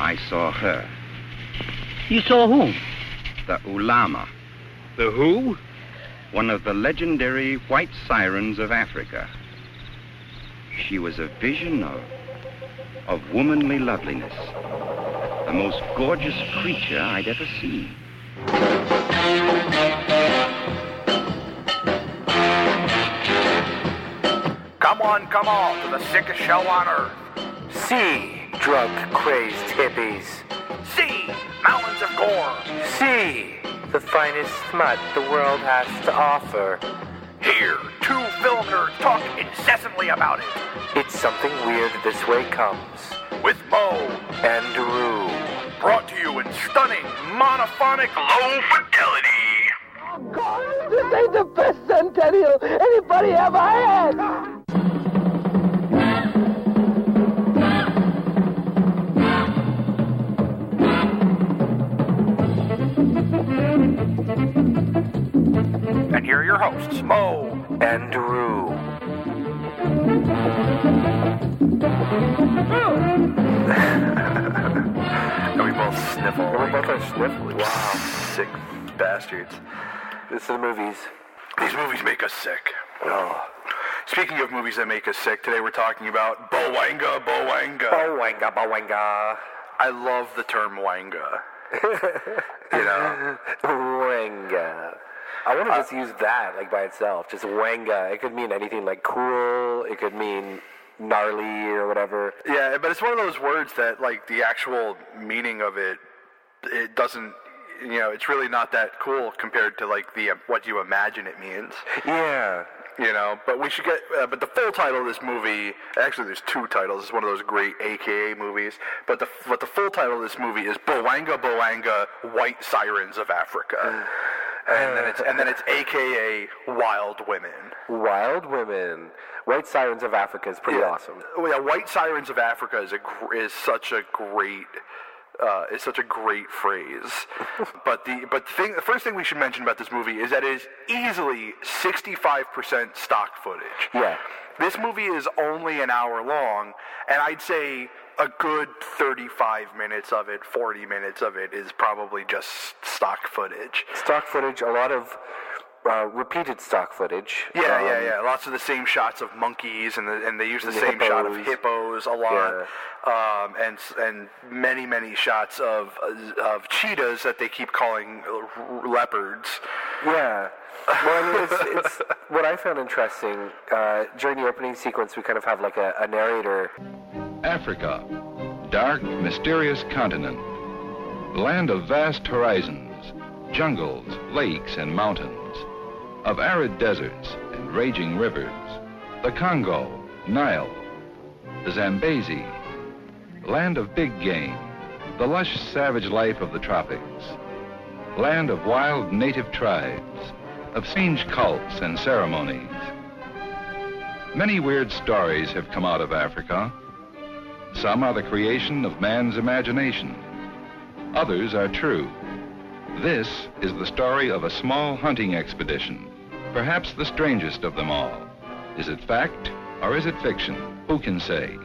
I saw her. You saw whom? The Ulama. The who? One of the legendary white sirens of Africa. She was a vision of womanly loveliness. The most gorgeous creature I'd ever seen. Come on, to the sickest show on earth. See, drug-crazed hippies. See, mountains of gore. See, the finest smut the world has to offer. Hear, two film nerds talk incessantly about it. It's Something Weird This Way Comes. With Mo and Rue. Brought to you in stunning, monophonic, low fidelity. Oh, God, this ain't the best centennial anybody ever had. And here are your hosts, Mo and Rue. And we both sniffle. We both are sniffling. Wow. Sick bastards. This is the movies. These movies make us sick. Oh. Speaking of movies that make us sick, today we're talking about Bowanga. Bowanga. I love the term wanga. You know? Wanga. I want to just use that, like, by itself. Just wanga. It could mean anything, like cool. It could mean gnarly or whatever. Yeah, but it's one of those words that, like, the actual meaning of it doesn't, you know, it's really not that cool compared to, like, what you imagine it means. Yeah. You know, but we should get, but the full title of this movie, actually there's two titles, it's one of those great AKA movies, but the full title of this movie is Bowanga, White Sirens of Africa. And then it's AKA Wild Women. Wild Women. White Sirens of Africa is pretty awesome. Yeah, White Sirens of Africa is such a great phrase. But the first thing we should mention about this movie is that it is easily 65% stock footage. Yeah. This movie is only an hour long, and I'd say a good 35 minutes of it, 40 minutes of it is probably just stock footage. Stock footage, a lot of repeated stock footage. Yeah. Lots of the same shots of monkeys, and they use the same hippos. shot of hippos a lot. Yeah. And many shots of cheetahs that they keep calling leopards. Yeah. Well, I mean, it's what I found interesting, during the opening sequence, we kind of have like a narrator. Africa, dark, mysterious continent, land of vast horizons, jungles, lakes, and mountains, of arid deserts and raging rivers, the Congo, Nile, the Zambezi, land of big game, the lush savage life of the tropics, land of wild native tribes, of strange cults and ceremonies. Many weird stories have come out of Africa. Some are the creation of man's imagination. Others are true. This is the story of a small hunting expedition, perhaps the strangest of them all. Is it fact or is it fiction? Who can say?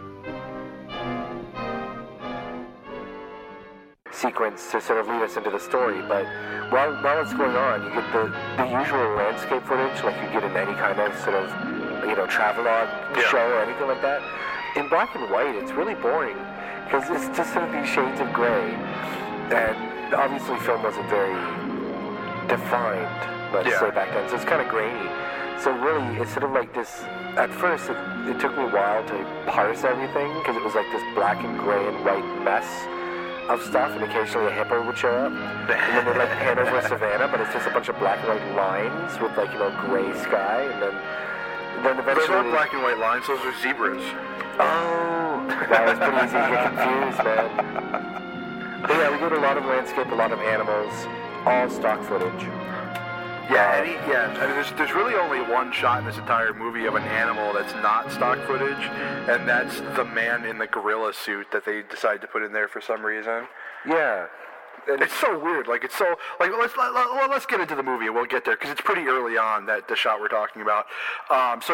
Sequence to sort of lead us into the story, but while it's going on, you get the usual landscape footage like you get in any kind of sort of, you know, travelogue show or anything like that. In black and white, it's really boring because it's just sort of these shades of gray, and obviously film wasn't very defined, let's say, back then, so it's kind of grainy. So really, it's sort of like this. At first, it took me a while to parse everything because it was like this black and gray and white mess of stuff, and occasionally a hippo would show up, and then they'd like pan over a savannah, but it's just a bunch of black and white lines with, like, you know, gray sky, and then eventually... Those aren't black and white lines, those are zebras. Oh, that was pretty easy to get confused, man. But yeah, we get a lot of landscape, a lot of animals, all stock footage. Yeah, I mean, there's really only one shot in this entire movie of an animal that's not stock footage, and that's the man in the gorilla suit that they decided to put in there for some reason. Yeah. It's so weird. Like it's so like let's get into the movie and we'll get there because it's pretty early on that the shot we're talking about. So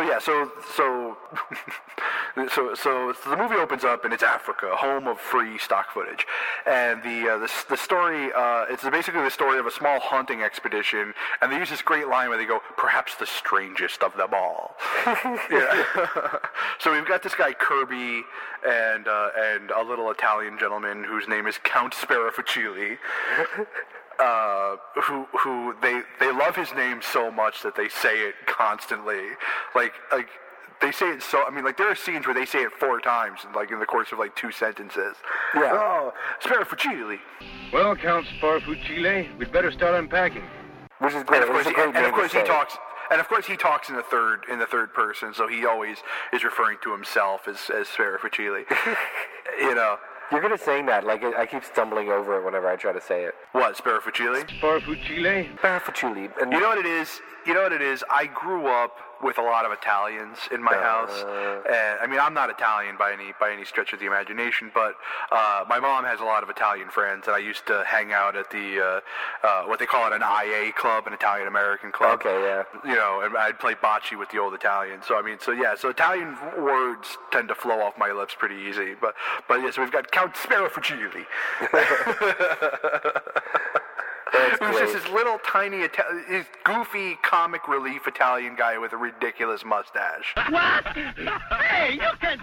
the movie opens up and it's Africa, home of free stock footage, and the story it's basically the story of a small hunting expedition, and they use this great line where they go, "Perhaps the strangest of them all." Yeah. So we've got this guy Kirby and a little Italian gentleman whose name is Count Sparafucili. Who they love his name so much that they say it constantly, like they say it so. I mean, like there are scenes where they say it 4 times, like in the course of like 2 sentences. Yeah. Oh, Sparafucili. Well, Count Sparafucili, we'd better start unpacking. Which is great. And of course he talks. And of course he talks in the third person, so he always is referring to himself as Sparafucili. You know. You're good at saying that. Like, I keep stumbling over it whenever I try to say it. What, Sparafucili? Sparafucili? Sparafucili. And you know what it is? I grew up with a lot of Italians in my house. And, I mean, I'm not Italian by any stretch of the imagination, but my mom has a lot of Italian friends, and I used to hang out at the what they call it an IA club, an Italian American club. Okay, yeah. You know, and I'd play bocce with the old Italians. So I mean, so Italian words tend to flow off my lips pretty easy. But yeah, so we've got Count Sparafucili. He was just this little tiny, his goofy comic relief Italian guy with a ridiculous mustache. What? Hey, you can...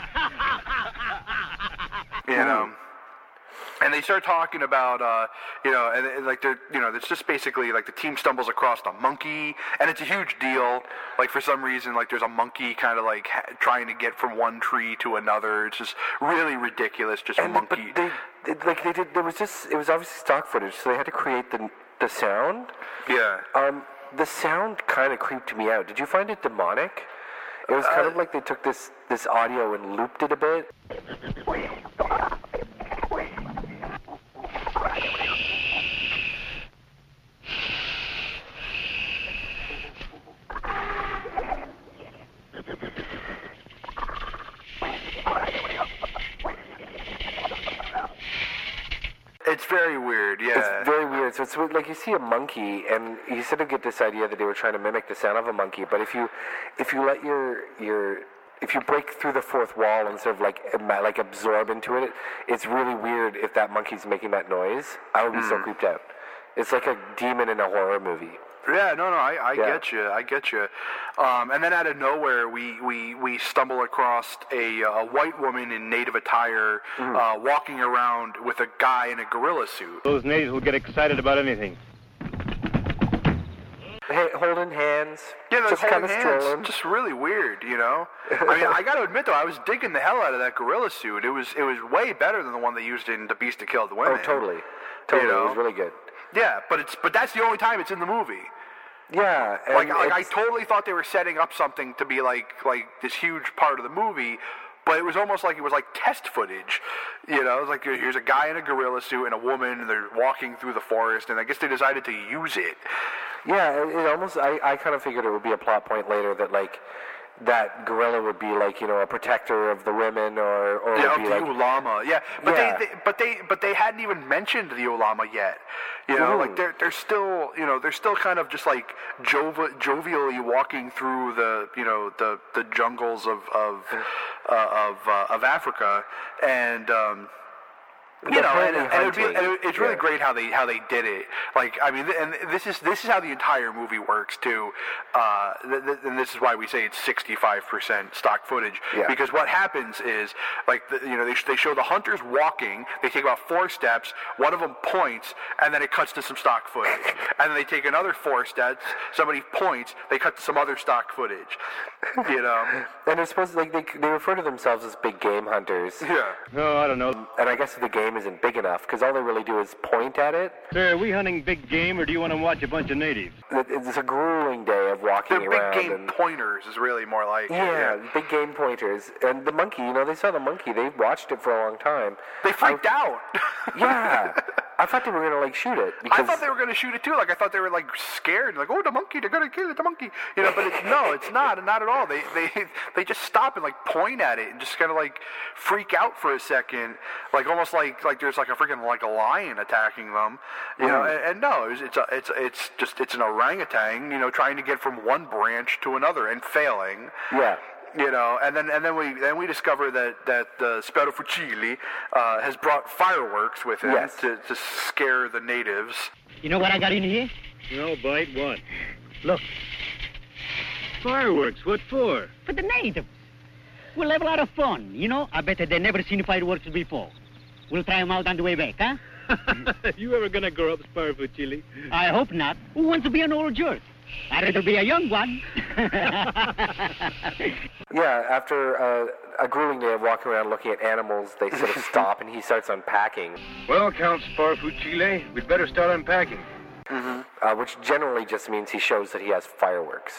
You know. And they start talking about, and like they're, it's just basically like the team stumbles across a monkey, and it's a huge deal. Like for some reason, like there's a monkey kind of like trying to get from one tree to another. It's just really ridiculous, just a monkey. But it was obviously stock footage, so they had to create the sound. Yeah. The sound kind of creeped me out. Did you find it demonic? It was kind of like they took this audio and looped it a bit. It's very weird, yeah. It's very weird. So it's like you see a monkey, and you sort of get this idea that they were trying to mimic the sound of a monkey. But if you let if you break through the fourth wall and sort of like absorb into it, it's really weird if that monkey's making that noise. I would be so creeped out. It's like a demon in a horror movie. Yeah, no, I get you. And then out of nowhere, we stumble across a white woman in native attire walking around with a guy in a gorilla suit. Those natives will get excited about anything. Holding hands. Yeah, just holding kind of hands. strolling. Just really weird, you know? I mean, I got to admit, though, I was digging the hell out of that gorilla suit. It was way better than the one they used in The Beast That Killed the Women. Oh, totally. You know? It was really good. Yeah, but that's the only time it's in the movie. Yeah. Like I totally thought they were setting up something to be like this huge part of the movie, but it was almost like it was like test footage. You know, it was like here's a guy in a gorilla suit and a woman, and they're walking through the forest, and I guess they decided to use it. Yeah, it almost. I kind of figured it would be a plot point later that like that gorilla would be like a protector of the women or yeah, would be the like ulama. Yeah, but yeah. but they hadn't even mentioned the ulama yet. You know, like they're still kind of just like jovially walking through the jungles of Africa, and it's really great how they did it. Like, I mean, and this is how the entire movie works too. And this is why we say it's 65% stock footage, because what happens is like they show the hunters walking. They take about 4 steps. One of them points, and then it cuts to some stock footage. And then they take another 4 steps. Somebody points. They cut to some other stock footage. You know. And they're supposed to, like they refer to themselves as big game hunters. Yeah. No, I don't know. And I guess the game isn't big enough because all they really do is point at it. Sir, are we hunting big game, or do you want to watch a bunch of natives? It's a grueling day of walking They're around. Big game pointers is really more like big game pointers. And the monkey, they saw the monkey. They watched it for a long time. They freaked out. Yeah. I thought they were going to, like, shoot it. Because... I thought they were going to shoot it, too. Like, I thought they were, like, scared. Like, oh, the monkey, they're going to kill it, the monkey. You know, but it's not at all. They just stop and, like, point at it and just kind of, like, freak out for a second. Like, almost like there's, like, a freaking, like, a lion attacking them. You know, and no, it's an orangutan, you know, trying to get from one branch to another and failing. Yeah. You know, and then we discover that Spero Fucili has brought fireworks with him to scare the natives. You know what I got in here? No, Bite, what? Look. Fireworks, what for? For the natives. We'll have a lot of fun, you know? I bet they've never seen fireworks before. We'll try them out on the way back, huh? You ever gonna grow up, Spero Fucili? I hope not. Who wants to be an old jerk? I'd rather be a young one. Yeah, after a grueling day of walking around looking at animals, they sort of stop and he starts unpacking. Well, Count Spero Fucili, we'd better start unpacking. Which generally just means he shows that he has fireworks.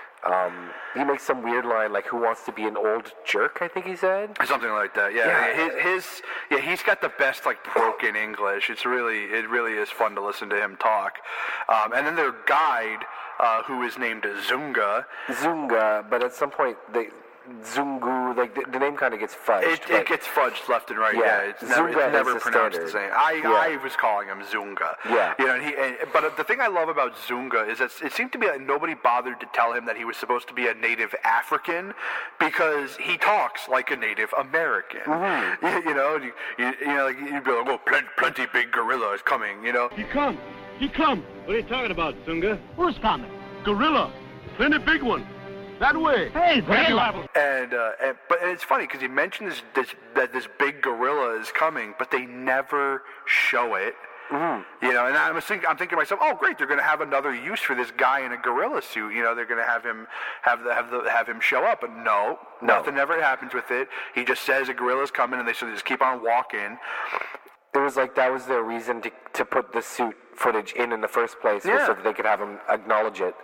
He makes some weird line like, "Who wants to be an old jerk?" I think he said. Something like that. Yeah. He's got the best, like, broken English. It really is fun to listen to him talk. And then their guide, who is named Zunga. Zunga, but at some point Zungu, like the name kind of gets fudged. It gets fudged left and right. Yeah, It's never pronounced the same. I was calling him Zunga. Yeah. You know, but the thing I love about Zunga is that it seemed to be like nobody bothered to tell him that he was supposed to be a native African because he talks like a Native American. Mm-hmm. You know, like you'd be like, "Oh, plenty big gorilla is coming." You know. He come. What are you talking about, Zunga? Who's coming? Gorilla. Plenty big one. That way. Hey, gorilla. But it's funny because he mentions that this big gorilla is coming, but they never show it. Mm-hmm. You know, and I'm thinking to myself, oh great, they're going to have another use for this guy in a gorilla suit. You know, they're going to have him show up, but no, nothing ever happens with it. He just says a gorilla's coming, and they just keep on walking. It was like that was their reason to put the suit footage in the first place, so that they could have him acknowledge it.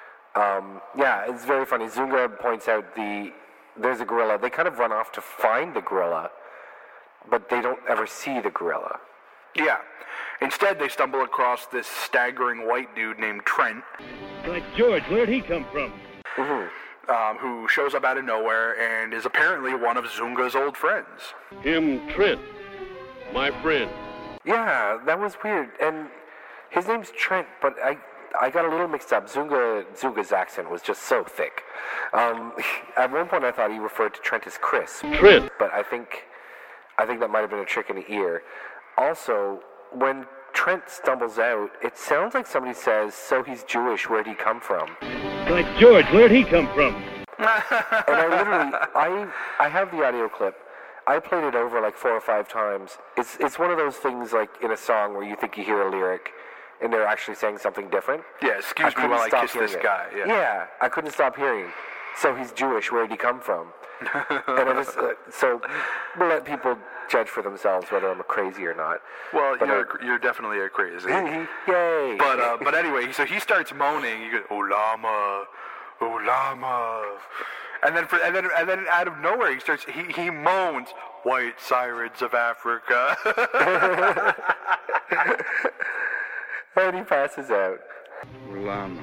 It's very funny. Zunga points out there's a gorilla. They kind of run off to find the gorilla, but they don't ever see the gorilla. Yeah. Instead, they stumble across this staggering white dude named Trent. Like George, where'd he come from? Mm-hmm. Who shows up out of nowhere and is apparently one of Zunga's old friends. Him, Trent. My friend. Yeah, that was weird. And his name's Trent, but I got a little mixed up. Zunga's accent was just so thick. At one point, I thought he referred to Trent as Chris. Trent. But I think that might have been a trick in the ear. Also, when Trent stumbles out, it sounds like somebody says, "So he's Jewish, where'd he come from?" Like George, where'd he come from? And I have the audio clip. I played it over like 4 or 5 times. It's one of those things like in a song where you think you hear a lyric and they're actually saying something different. Yeah, excuse me while I kiss this guy. Yeah, I couldn't stop hearing. "So he's Jewish, where'd he come from?" And I just, so we'll let people judge for themselves whether I'm crazy or not. Well, you're definitely a crazy. Yay! But anyway, so he starts moaning. He goes, "Oh llama, oh llama," and then out of nowhere he moans, "White sirens of Africa." And he passes out. Llama.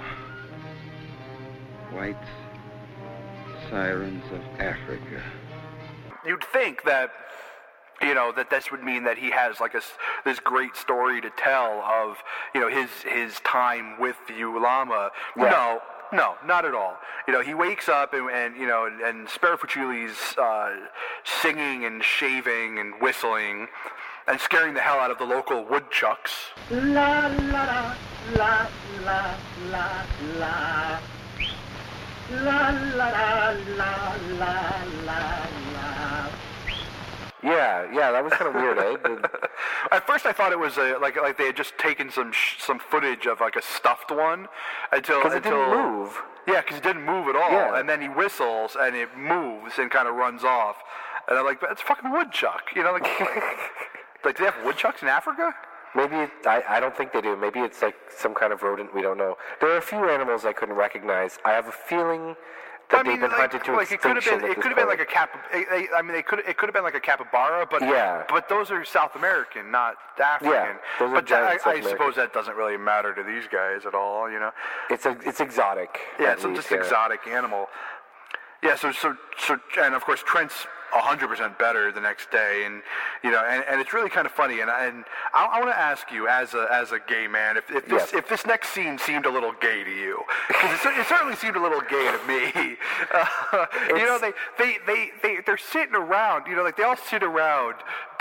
White sirens of Africa. You'd think that, that this would mean that he has like this great story to tell of, his time with the Ulama. Yeah. No, not at all. He wakes up and Spero Fucili's singing and shaving and whistling and scaring the hell out of the local woodchucks. La la la la la la. La la la la la la. Yeah, that was kind of weird, eh? At first, I thought it was like they had just taken some footage of like a stuffed one until it didn't move. Yeah, because it didn't move at all. Yeah. And then he whistles and it moves and kind of runs off. And I'm like, that's fucking woodchuck, Like, do they have woodchucks in Africa? Maybe I don't think they do. Maybe it's like some kind of rodent we don't know. There are a few animals I couldn't recognize. I have a feeling that they've been hunted to extinction. It could have been like a it could have been like a capybara, but but those are South American, not African. Yeah, those are but I suppose that doesn't really matter to these guys at all, you know. It's exotic. Yeah, it's just exotic animal. Yeah, so and of course Trent's 100% better the next day, and you know, and it's really kind of funny. And I want to ask you, as a gay man, if this next scene seemed a little gay to you, because it certainly seemed a little gay to me. You know, they're sitting around, you know, like they all sit around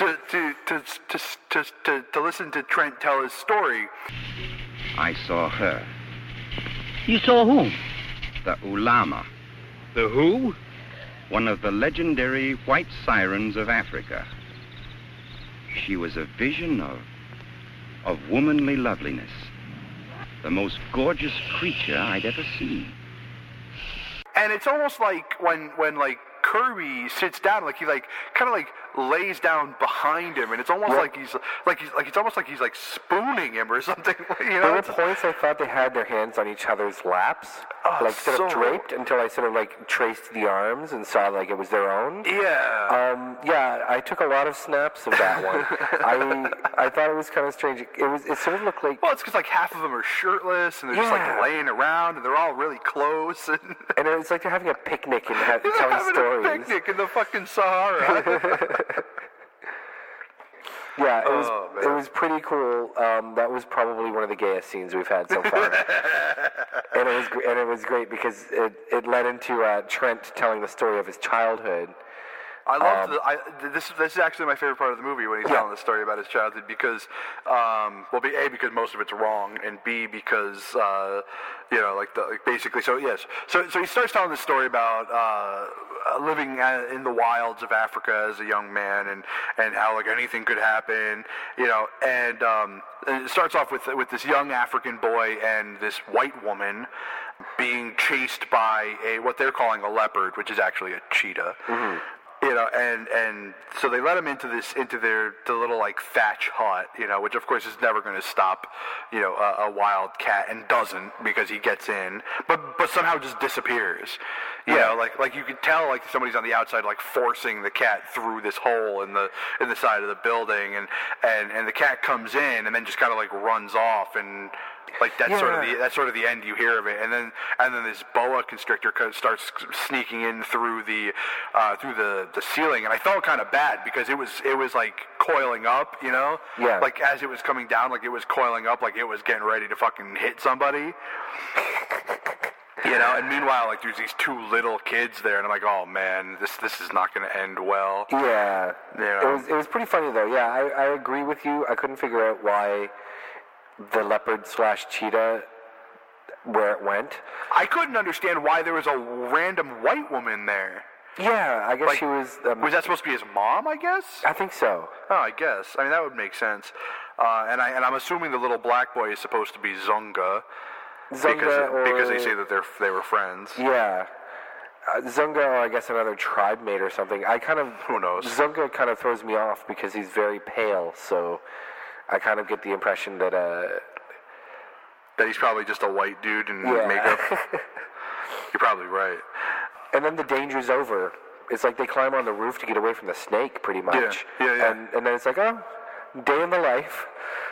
to listen to Trent tell his story. I saw her. You saw whom? The Ulama. The who? One of the legendary white sirens of Africa. She was a vision of womanly loveliness. The most gorgeous creature I'd ever seen. And it's almost like when like Kirby sits down, like he like kind of like lays down behind him, and it's almost like it's almost like he's like spooning him or something. You know, there were points I thought they had their hands on each other's laps, like sort of draped, until I sort of like traced the arms and saw like it was their own. Yeah. Yeah, I took a lot of snaps of that one. I thought it was kind of strange. It sort of looked like, well, it's because like half of them are shirtless and they're just like laying around and they're all really close and it's like they're having a picnic and telling stories. A picnic in the fucking Sahara. Yeah, it was pretty cool. That was probably one of the gayest scenes we've had so far, and it was great because it led into Trent telling the story of his childhood. I love this is actually my favorite part of the movie when he's telling the story about his childhood because, A, because most of it's wrong, and B, because you know, basically, so he starts telling the story about living in the wilds of Africa as a young man, and how like anything could happen, you know, and it starts off with this young African boy and this white woman being chased by what they're calling a leopard, which is actually a cheetah. Mm-hmm. You know, and so they let him into the little like thatch hut, you know, which of course is never going to stop, you know, a wild cat, and doesn't, because he gets in, but somehow just disappears. You know, like you could tell like somebody's on the outside like forcing the cat through this hole in the side of the building, and the cat comes in and then just kind of like runs off, and like that's sort of the end you hear of it, and then this boa constrictor starts sneaking in through the ceiling, and I felt kind of bad because it was like coiling up, you know, like as it was coming down, like it was coiling up, like it was getting ready to fucking hit somebody. You know, and meanwhile, like there's these two little kids there, and I'm like, oh man, this is not going to end well. Yeah, you know? It was pretty funny though. Yeah, I agree with you. I couldn't figure out why the leopard/cheetah, where it went. I couldn't understand why there was a random white woman there. Yeah, I guess like, she was... was that supposed to be his mom, I guess? I think so. Oh, I guess. I mean, that would make sense. And I'm assuming the little black boy is supposed to be Zunga. Because they say that they were friends. Yeah. Zunga, or I guess another tribe mate or something. Who knows? Zunga kind of throws me off because he's very pale, so I kind of get the impression that he's probably just a white dude in makeup. You're probably right. And then the danger's over. It's like they climb on the roof to get away from the snake, pretty much. Yeah. And then it's like, oh, day in the life.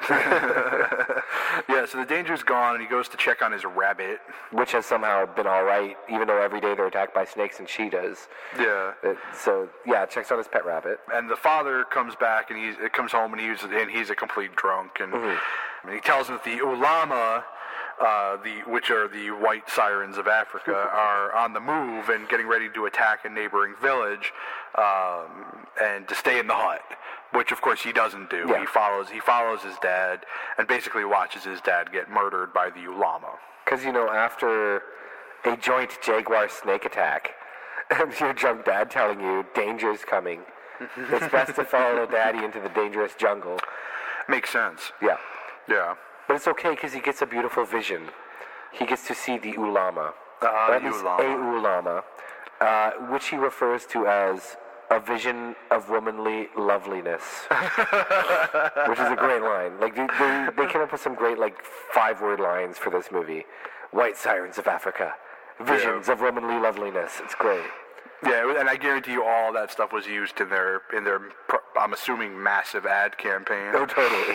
Yeah, so the danger's gone, and he goes to check on his rabbit. Which has somehow been all right, even though every day they're attacked by snakes and cheetahs. Yeah. Checks on his pet rabbit. And the father comes back, and comes home, and he's a complete drunk. And, and he tells him that the Ulama, which are the white sirens of Africa, are on the move and getting ready to attack a neighboring village, and to stay in the hut. Which, of course, he doesn't do. Yeah. He follows his dad and basically watches his dad get murdered by the Ulama. Because, you know, after a joint jaguar snake attack, and your drunk dad telling you danger's coming, it's best to follow daddy into the dangerous jungle. Makes sense. Yeah. Yeah. But it's okay because he gets a beautiful vision. He gets to see the Ulama. That is a Ulama, which he refers to as a vision of womanly loveliness, which is a great line. Like they came up with some great like 5-word lines for this movie. White sirens of Africa, visions of womanly loveliness. It's great. Yeah, and I guarantee you all that stuff was used in their I'm assuming massive ad campaign. Oh, totally.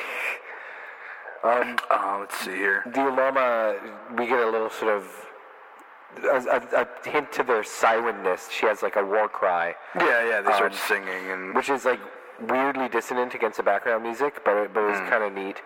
Let's see here. The Ulama, we get a little sort of a hint to their sirenness. She has like a war cry. Yeah, they start singing, and which is like weirdly dissonant against the background music, but it was kind of neat.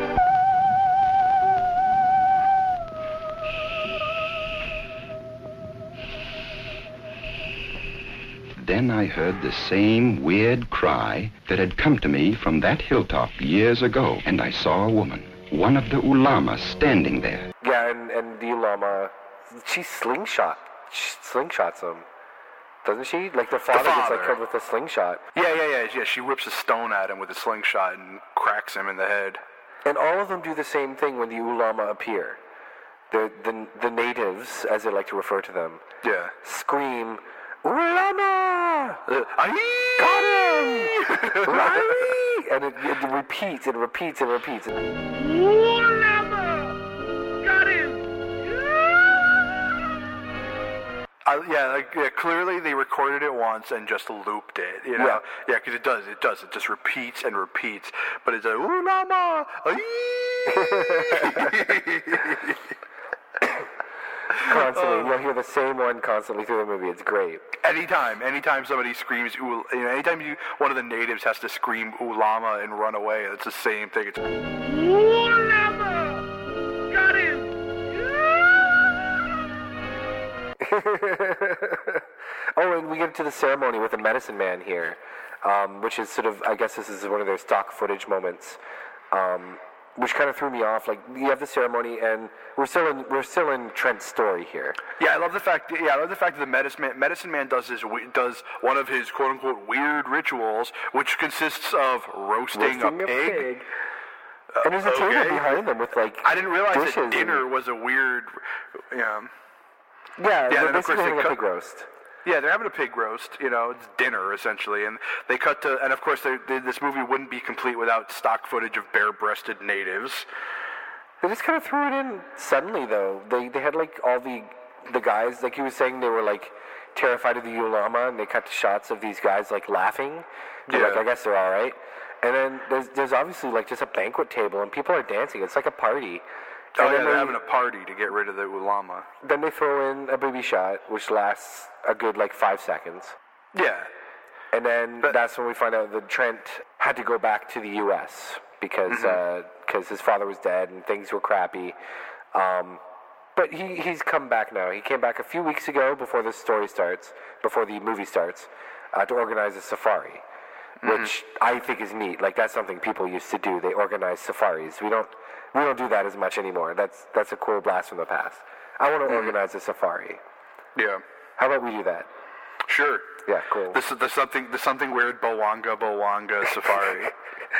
Then I heard the same weird cry that had come to me from that hilltop years ago, and I saw a woman, one of the Ulama, standing there. Yeah, and the Ulama, she slingshots him, doesn't she? Like the father gets like killed with a slingshot. Yeah. She whips a stone at him with a slingshot and cracks him in the head. And all of them do the same thing when the Ulama appear. The natives, as they like to refer to them, scream, Ulama! Got him! Riley! And it repeats and repeats and repeats. Ulama! Got him! Clearly they recorded it once and just looped it, you know? Yeah, because it does. It just repeats and repeats. But it's a Ulama! Constantly, you'll hear the same one constantly through the movie. It's great. Anytime somebody screams, anytime one of the natives has to scream Ulama and run away, it's the same thing. It's Ulama! Got him! Oh, and we get to the ceremony with the medicine man here, which is sort of, I guess this is one of their stock footage moments, which kind of threw me off. Like, you have the ceremony, and we're still in Trent's story here. Yeah, I love the fact that the medicine man does one of his quote unquote weird rituals, which consists of roasting a pig. And there's a table behind them with like I didn't realize dishes that dinner was a weird. Yeah, they're basically having a pig roast. Yeah, they're having a pig roast. It's dinner essentially, and they cut to, and of course, this movie wouldn't be complete without stock footage of bare-breasted natives. They just kind of threw it in suddenly, though. They had like all the guys, like he was saying, they were like terrified of the Ulama, and they cut to shots of these guys like laughing. They're like, I guess they're all right. And then there's obviously like just a banquet table, and people are dancing. It's like a party. Oh, yeah, they're having a party to get rid of the Ulama. Then they throw in a booby shot, which lasts a good, 5 seconds. Yeah. And then that's when we find out that Trent had to go back to the U.S. because his father was dead and things were crappy. But he's come back now. He came back a few weeks ago before the movie starts, to organize a safari, which I think is neat. Like, that's something people used to do. They organize safaris. We don't do that as much anymore. That's a cool blast from the past. I want to organize a safari. Yeah. How about we do that? Sure. Yeah, cool. There's something weird Bowanga safari.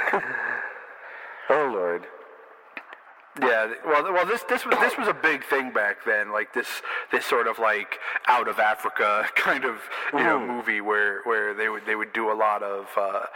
Oh Lord. Yeah, well, this was a big thing back then, like this sort of like out of Africa kind of movie where they would do a lot of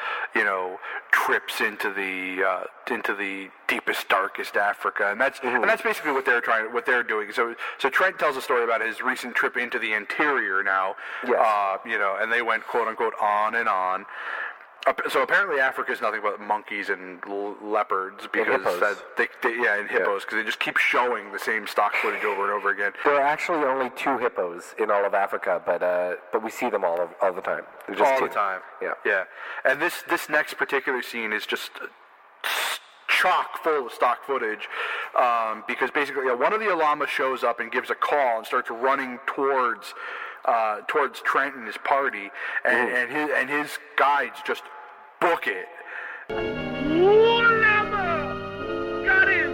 trips into the deepest, darkest Africa, and that's basically what they're doing. So Trent tells a story about his recent trip into the interior now, and they went quote unquote on and on. So apparently Africa is nothing but monkeys and leopards because and hippos because they just keep showing the same stock footage over and over again. There are actually only 2 hippos in all of Africa, but we see them all the time. They're just all 2. the time. Yeah. And this next particular scene is just chock full of stock footage because basically one of the Ulama shows up and gives a call and starts running towards Trent and his party, and his guides just book it. Got him!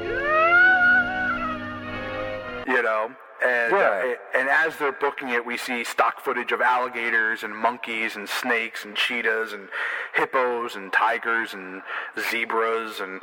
And as they're booking it, we see stock footage of alligators and monkeys and snakes and cheetahs and hippos and tigers and zebras and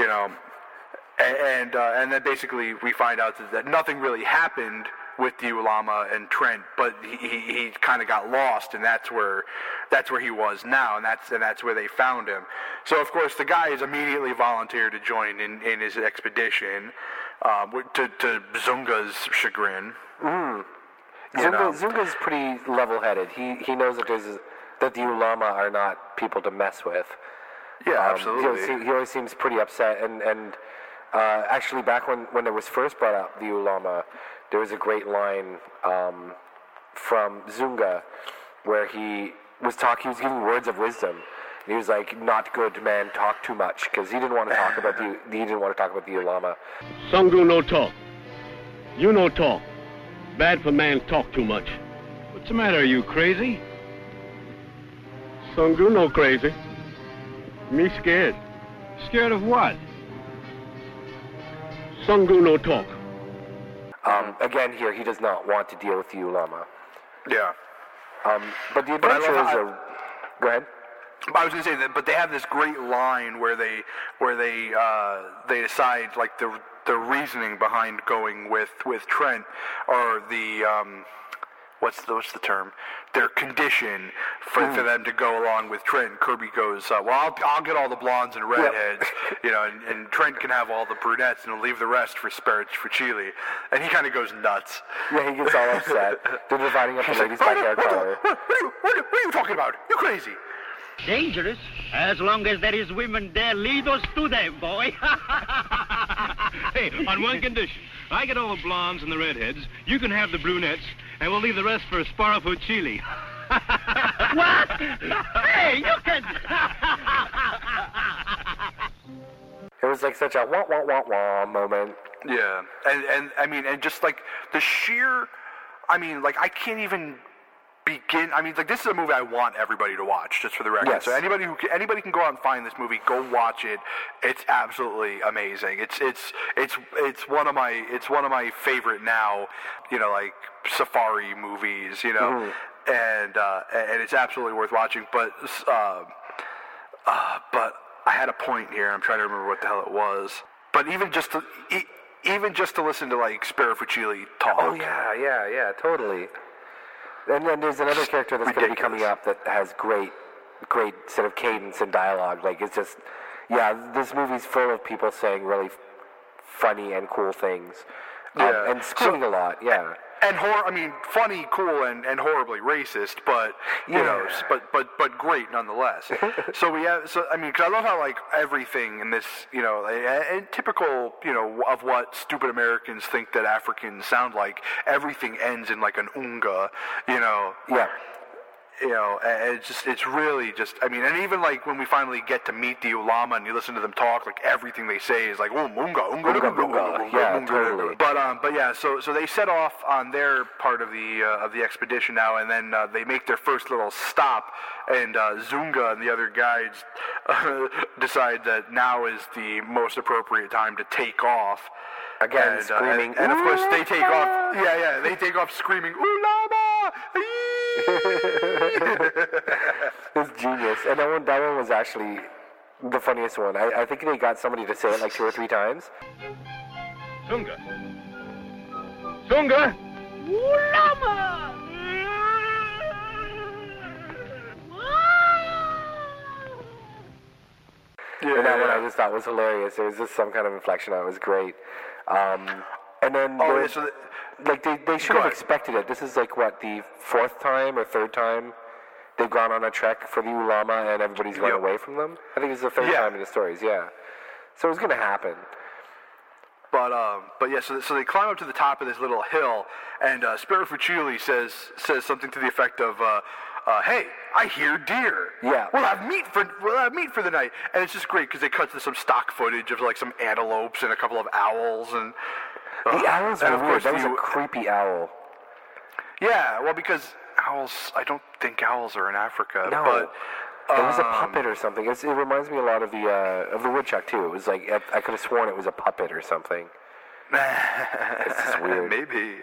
and then basically we find out that nothing really happened with the Ulama and Trent, but he kind of got lost, and that's where he was now, and that's where they found him. So of course the guy is immediately volunteered to join in his expedition, to Zunga's chagrin. Zunga's pretty level-headed. He knows that the Ulama are not people to mess with. Yeah, absolutely. He always seems pretty upset. And actually, back when it was first brought up, the Ulama, there was a great line from Zunga where he was giving words of wisdom. And he was like, "Not good, man. Talk too much," because he didn't want to talk about the Ulama. Sungu no talk. You no talk. Bad for man talk too much. What's the matter? Are you crazy? Sungu no crazy. Me scared. Scared of what? Sungu no talk. Again, here he does not want to deal with the Ulama. Yeah. But the adventurers are. Go ahead. I was going to say that, but they have this great line where they decide, like, the reasoning behind going with Trent, or the what's the term? Their condition for them to go along with Trent. Kirby goes, well, I'll get all the blondes and redheads, and Trent can have all the brunettes, and he'll leave the rest for Chile. And he kind of goes nuts. Yeah, he gets all upset. They're dividing up the ladies by hair color. What are you talking about? You crazy? Dangerous? As long as there is women there, lead us to them, boy. Hey, on one condition. I get all the blondes and the redheads, you can have the brunettes, and we'll leave the rest for Sparafu Chile. What? Hey, you can... It was like such a wah, wah, wah, wah moment. Yeah, and I mean, and just like the sheer, I mean, like I can't even begin. I mean, like this is a movie I want everybody to watch, just for the record. Yes. So anybody can go out and find this movie, go watch it. It's absolutely amazing. It's one of my favorite now, like safari movies, and it's absolutely worth watching. But I had a point here. I'm trying to remember what the hell it was. But even just to listen to like Sparafu Chile talk. Oh yeah, totally. And then there's another character that's going to be coming up that has great sort of cadence and dialogue. Like, it's just, this movie's full of people saying really funny and cool things. And screaming a lot, yeah. And funny, cool, and horribly racist, but but great nonetheless. Because I love how like everything in this, and typical, of what stupid Americans think that Africans sound like. Everything ends in like an unga, Yeah. And it's really just, and even like when we finally get to meet the Ulama and you listen to them talk, like everything they say is like, oh, unga. Yeah, totally. But yeah, so they set off on their part of the expedition now, and then they make their first little stop, and Zunga and the other guides decide that now is the most appropriate time to take off. Again, screaming. And of course they take off. Yeah, they take off screaming, Ulama! It's genius. And that one was actually the funniest one. I think they got somebody to say it like 2 or 3 times. Zunga! Zunga! Ulama! And that one I just thought was hilarious. It was just some kind of inflection on it. It was great. And then they should have expected it. This is like what, the 4th time or 3rd time they've gone on a trek for the Ulama and everybody's run away from them. I think it's the 3rd time in the stories. Yeah, so it was going to happen. But yeah, so they climb up to the top of this little hill, and Sparafu Chile says something to the effect of, "Hey, I hear deer. Yeah, we'll have meat for the night." And it's just great because they cut to some stock footage of like some antelopes and a couple of owls, and the owls were weird. That was a creepy owl. Yeah, well, because owls, I don't think owls are in Africa. No. But it was a puppet or something. It reminds me a lot of the woodchuck too. It was like I could have sworn it was a puppet or something. It's just weird. Maybe.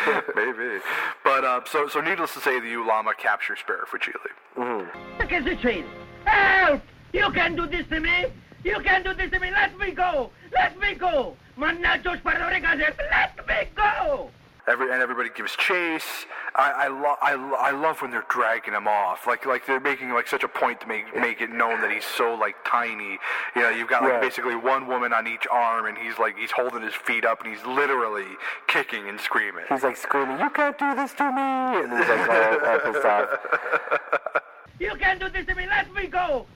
But so needless to say, the Ulama capture Sparafu Chile. Mm-hmm. Look at the train. Help! You can do this to me. You can do this to me. Let me go. Let me go. Manachos para orejas. Let me go. Everybody gives chase, I love when they're dragging him off. Like they're making like such a point to make it known that he's so like tiny. You know, you've got like basically one woman on each arm, and he's holding his feet up, and he's literally kicking and screaming. He's like screaming, "You can't do this to me!" And he's like all pissed off. You can't do this to me. Let me go.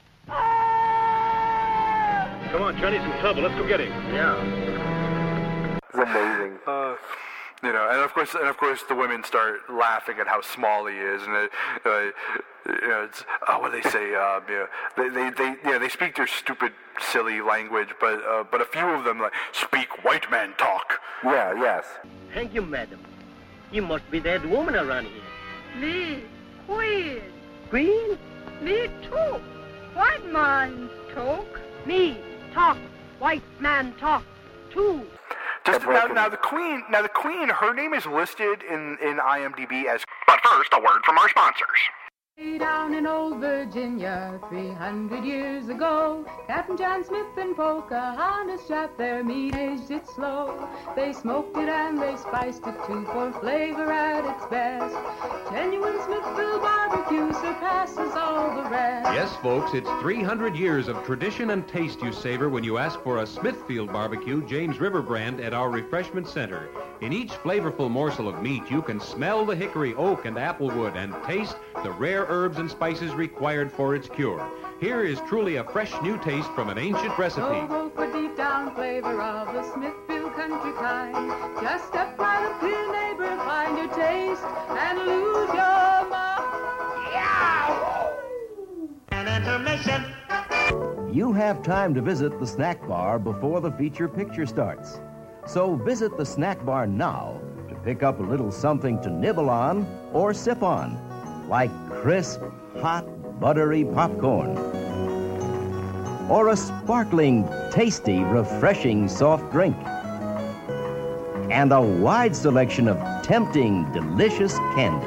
Come on, Johnny's in trouble. Let's go get him. Yeah. It's amazing. You know, and of course the women start laughing at how small he is, and you know, it's what do they say? They speak their stupid, silly language, but a few of them like speak white man talk. Yeah, yes. Thank you, madam. You must be that woman around here. Me, queen. Queen? Me too. White man talk. Me talk. White man talk too. Now the queen, her name is listed in IMDb as. But first, a word from our sponsors. Down in old Virginia, 300 years ago, Captain John Smith and Pocahontas shot their meat, aged it slow. They smoked it and they spiced it too for flavor at its best. Genuine Smithville barbecue surpasses all the rest. Yes, folks, it's 300 years of tradition and taste you savor when you ask for a Smithfield Barbecue James River brand at our refreshment center. In each flavorful morsel of meat, you can smell the hickory, oak, and applewood and taste the rare herbs and spices required for its cure. Here is truly a fresh new taste from an ancient recipe. Go for deep down flavor of the Smithfield country kind. Just step right up to your neighbor, find your taste, and lose your mind. Yeah! An intermission. You have time to visit the snack bar before the feature picture starts. So visit the snack bar now to pick up a little something to nibble on or sip on, like crisp, hot, buttery popcorn. Or a sparkling, tasty, refreshing soft drink. And a wide selection of tempting, delicious candy.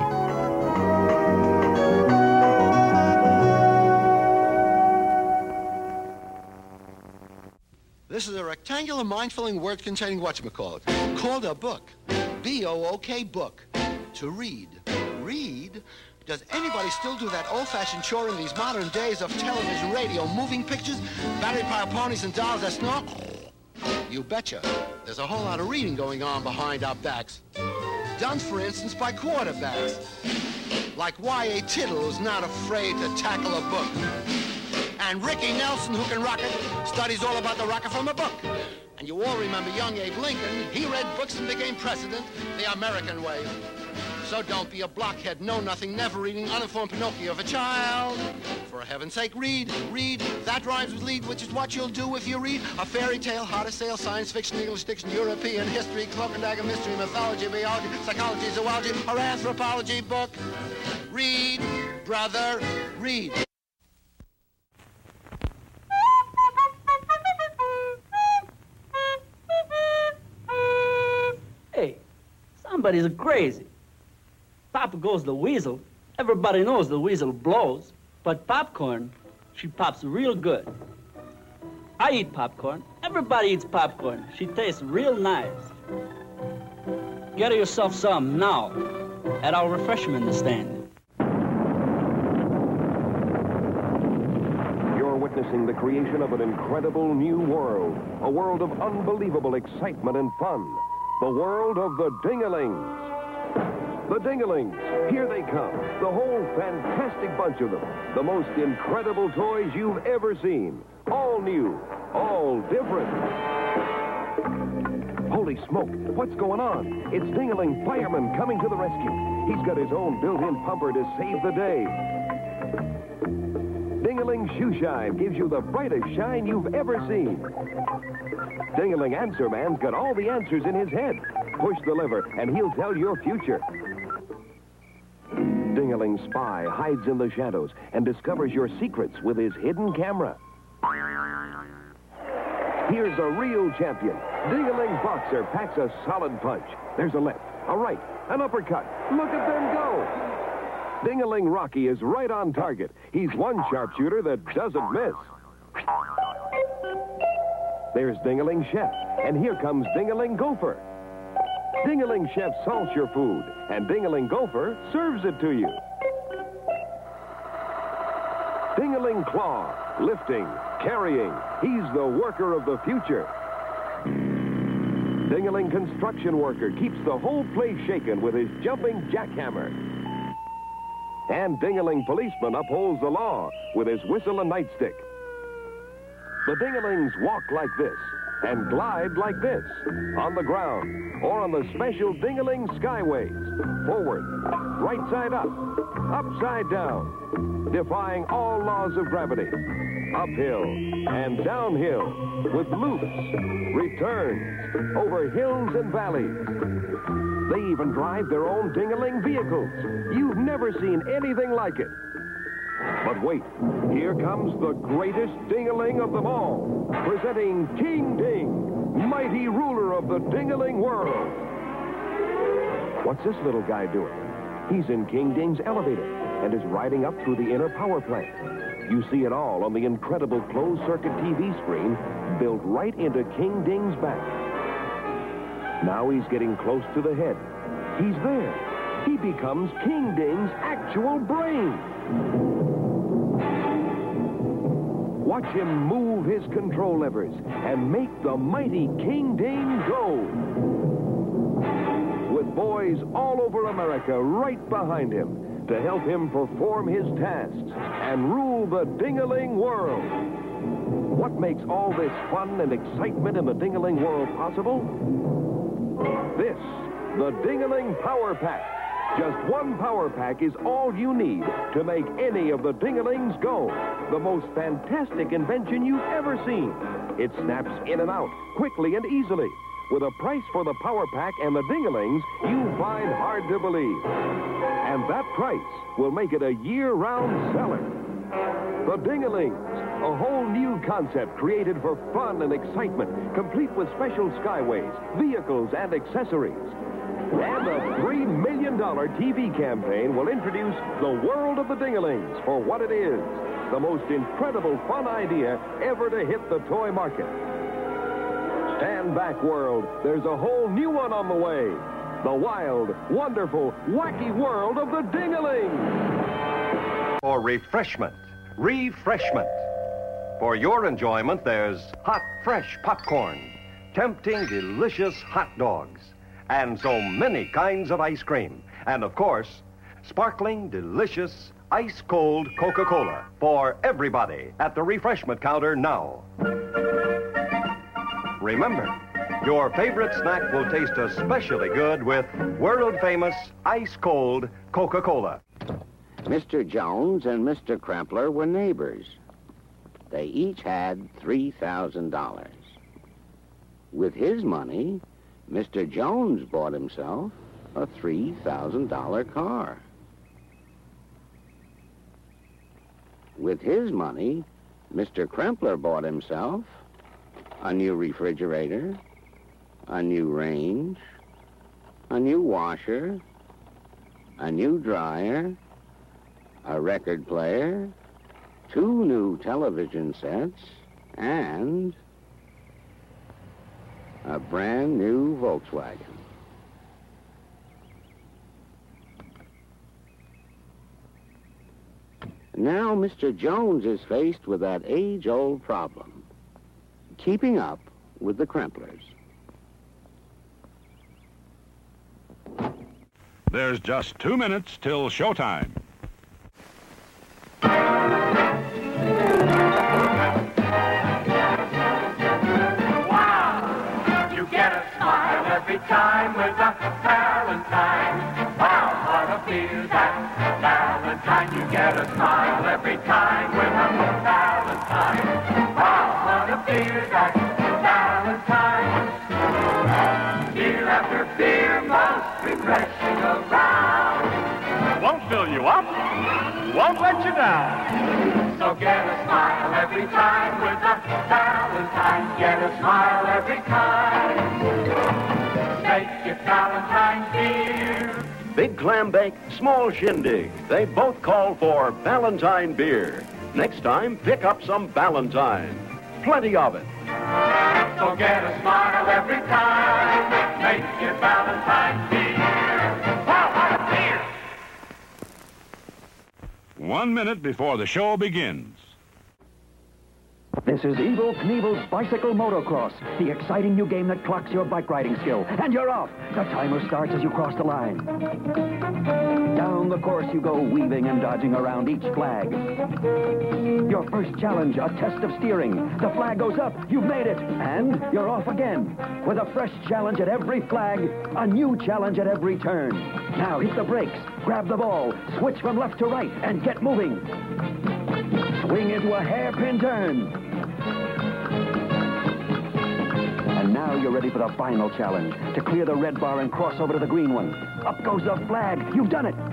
This is a rectangular, mind-filling word containing whatchamacallit, called a book. B-O-O-K, book. To read. Read? Does anybody still do that old-fashioned chore in these modern days of television, radio, moving pictures, battery-powered ponies and dolls that snore? You betcha. There's a whole lot of reading going on behind our backs. Done, for instance, by quarterbacks. Like Y.A. Tittle, who's not afraid to tackle a book. And Ricky Nelson, who can rock it, studies all about the rocket from a book. And you all remember young Abe Lincoln. He read books and became president the American way. So don't be a blockhead, know-nothing, never-reading, uninformed Pinocchio of a child. For heaven's sake, read, read. That rhymes with lead, which is what you'll do if you read a fairy tale, how to sail, science fiction, English diction, European history, cloak and dagger, mystery, mythology, biology, psychology, zoology, or anthropology book. Read, brother, read. Hey, somebody's crazy. Papa goes the weasel. Everybody knows the weasel blows. But popcorn, she pops real good. I eat popcorn. Everybody eats popcorn. She tastes real nice. Get yourself some now at our refreshment stand. You're witnessing the creation of an incredible new world. A world of unbelievable excitement and fun. The world of the Dingalings. The Dingalings, here they come. The whole fantastic bunch of them. The most incredible toys you've ever seen. All new, all different. Holy smoke, what's going on? It's Dingaling Fireman coming to the rescue. He's got his own built-in pumper to save the day. Dingaling Shoe Shine gives you the brightest shine you've ever seen. Dingaling Answer Man's got all the answers in his head. Push the lever, and he'll tell your future. Dingaling Spy hides in the shadows and discovers your secrets with his hidden camera. Here's a real champion. Dingaling Boxer packs a solid punch. There's a left, a right, an uppercut. Look at them go! Dingaling Rocky is right on target. He's one sharpshooter that doesn't miss. There's Dingaling Chef, and here comes Dingaling Gopher. Ding-a-ling Chef salts your food, and Ding-a-ling Gopher serves it to you. Ding-a-ling Claw, lifting, carrying. He's the worker of the future. Ding-a-ling Construction Worker keeps the whole place shaken with his jumping jackhammer. And Ding-a-ling Policeman upholds the law with his whistle and nightstick. The Ding-a-lings walk like this and glide like this on the ground or on the special Ding-a-ling Skyways. Forward, right side up, upside down, defying all laws of gravity. Uphill and downhill with loops, returns, over hills and valleys. They even drive their own Ding-a-ling vehicles. You've never seen anything like it. But wait, here comes the greatest Ding-a-ling of them all, presenting King Ding, mighty ruler of the Ding-a-ling world. What's this little guy doing? He's in King Ding's elevator and is riding up through the inner power plant. You see it all on the incredible closed-circuit TV screen built right into King Ding's back. Now he's getting close to the head. He's there. He becomes King Ding's actual brain. Watch him move his control levers and make the mighty King Ding go. With boys all over America right behind him to help him perform his tasks and rule the Ding-a-ling world. What makes all this fun and excitement in the Ding-a-ling world possible? This, the Ding-a-ling Power Pack. Just one power pack is all you need to make any of the Ding-a-lings go. The most fantastic invention you've ever seen. It snaps in and out quickly and easily. With a price for the power pack and the Ding-a-lings you find hard to believe. And that price will make it a year-round seller. The Ding-a-lings, a whole new concept created for fun and excitement, complete with special skyways, vehicles, and accessories. And a $3 million TV campaign will introduce the world of the Ding-a-lings for what it is. The most incredible fun idea ever to hit the toy market. Stand back, world. There's a whole new one on the way. The wild, wonderful, wacky world of the Ding-a-ling. For refreshment. For your enjoyment, there's hot, fresh popcorn, tempting, delicious hot dogs, and so many kinds of ice cream. And, of course, sparkling, delicious, ice-cold Coca-Cola for everybody at the refreshment counter now. Remember, your favorite snack will taste especially good with world-famous ice-cold Coca-Cola. Mr. Jones and Mr. Krempler were neighbors. They each had $3,000. With his money, Mr. Jones bought himself a $3,000 car. With his money, Mr. Krempler bought himself a new refrigerator, a new range, a new washer, a new dryer, a record player, 2 new television sets, and a brand new Volkswagen. Now Mr. Jones is faced with that age-old problem, keeping up with the Kremplers. There's just 2 minutes till showtime. Every time with a Valentine. Wow, what a feel that Valentine. You get a smile every time with a Valentine. Wow, what a feel that Valentine. Beer after beer, most refreshing around. Won't fill you up, won't let you down. So get a smile every time with a Valentine. Get a smile every time. Make it Valentine's beer. Big clam bake, small shindig. They both call for Valentine beer. Next time, pick up some Valentine. Plenty of it. So get a smile every time. Make it Valentine's Day. Wow, what a beer! 1 minute before the show begins. This is Evel Knievel's Bicycle Motocross, the exciting new game that clocks your bike riding skill. And you're off. The timer starts as you cross the line. Down the course you go, weaving and dodging around each flag. Your first challenge, a test of steering. The flag goes up, you've made it, and you're off again. With a fresh challenge at every flag, a new challenge at every turn. Now hit the brakes, grab the ball, switch from left to right, and get moving. Swing into a hairpin turn. And now you're ready for the final challenge, to clear the red bar and cross over to the green one. Up goes the flag. You've done it.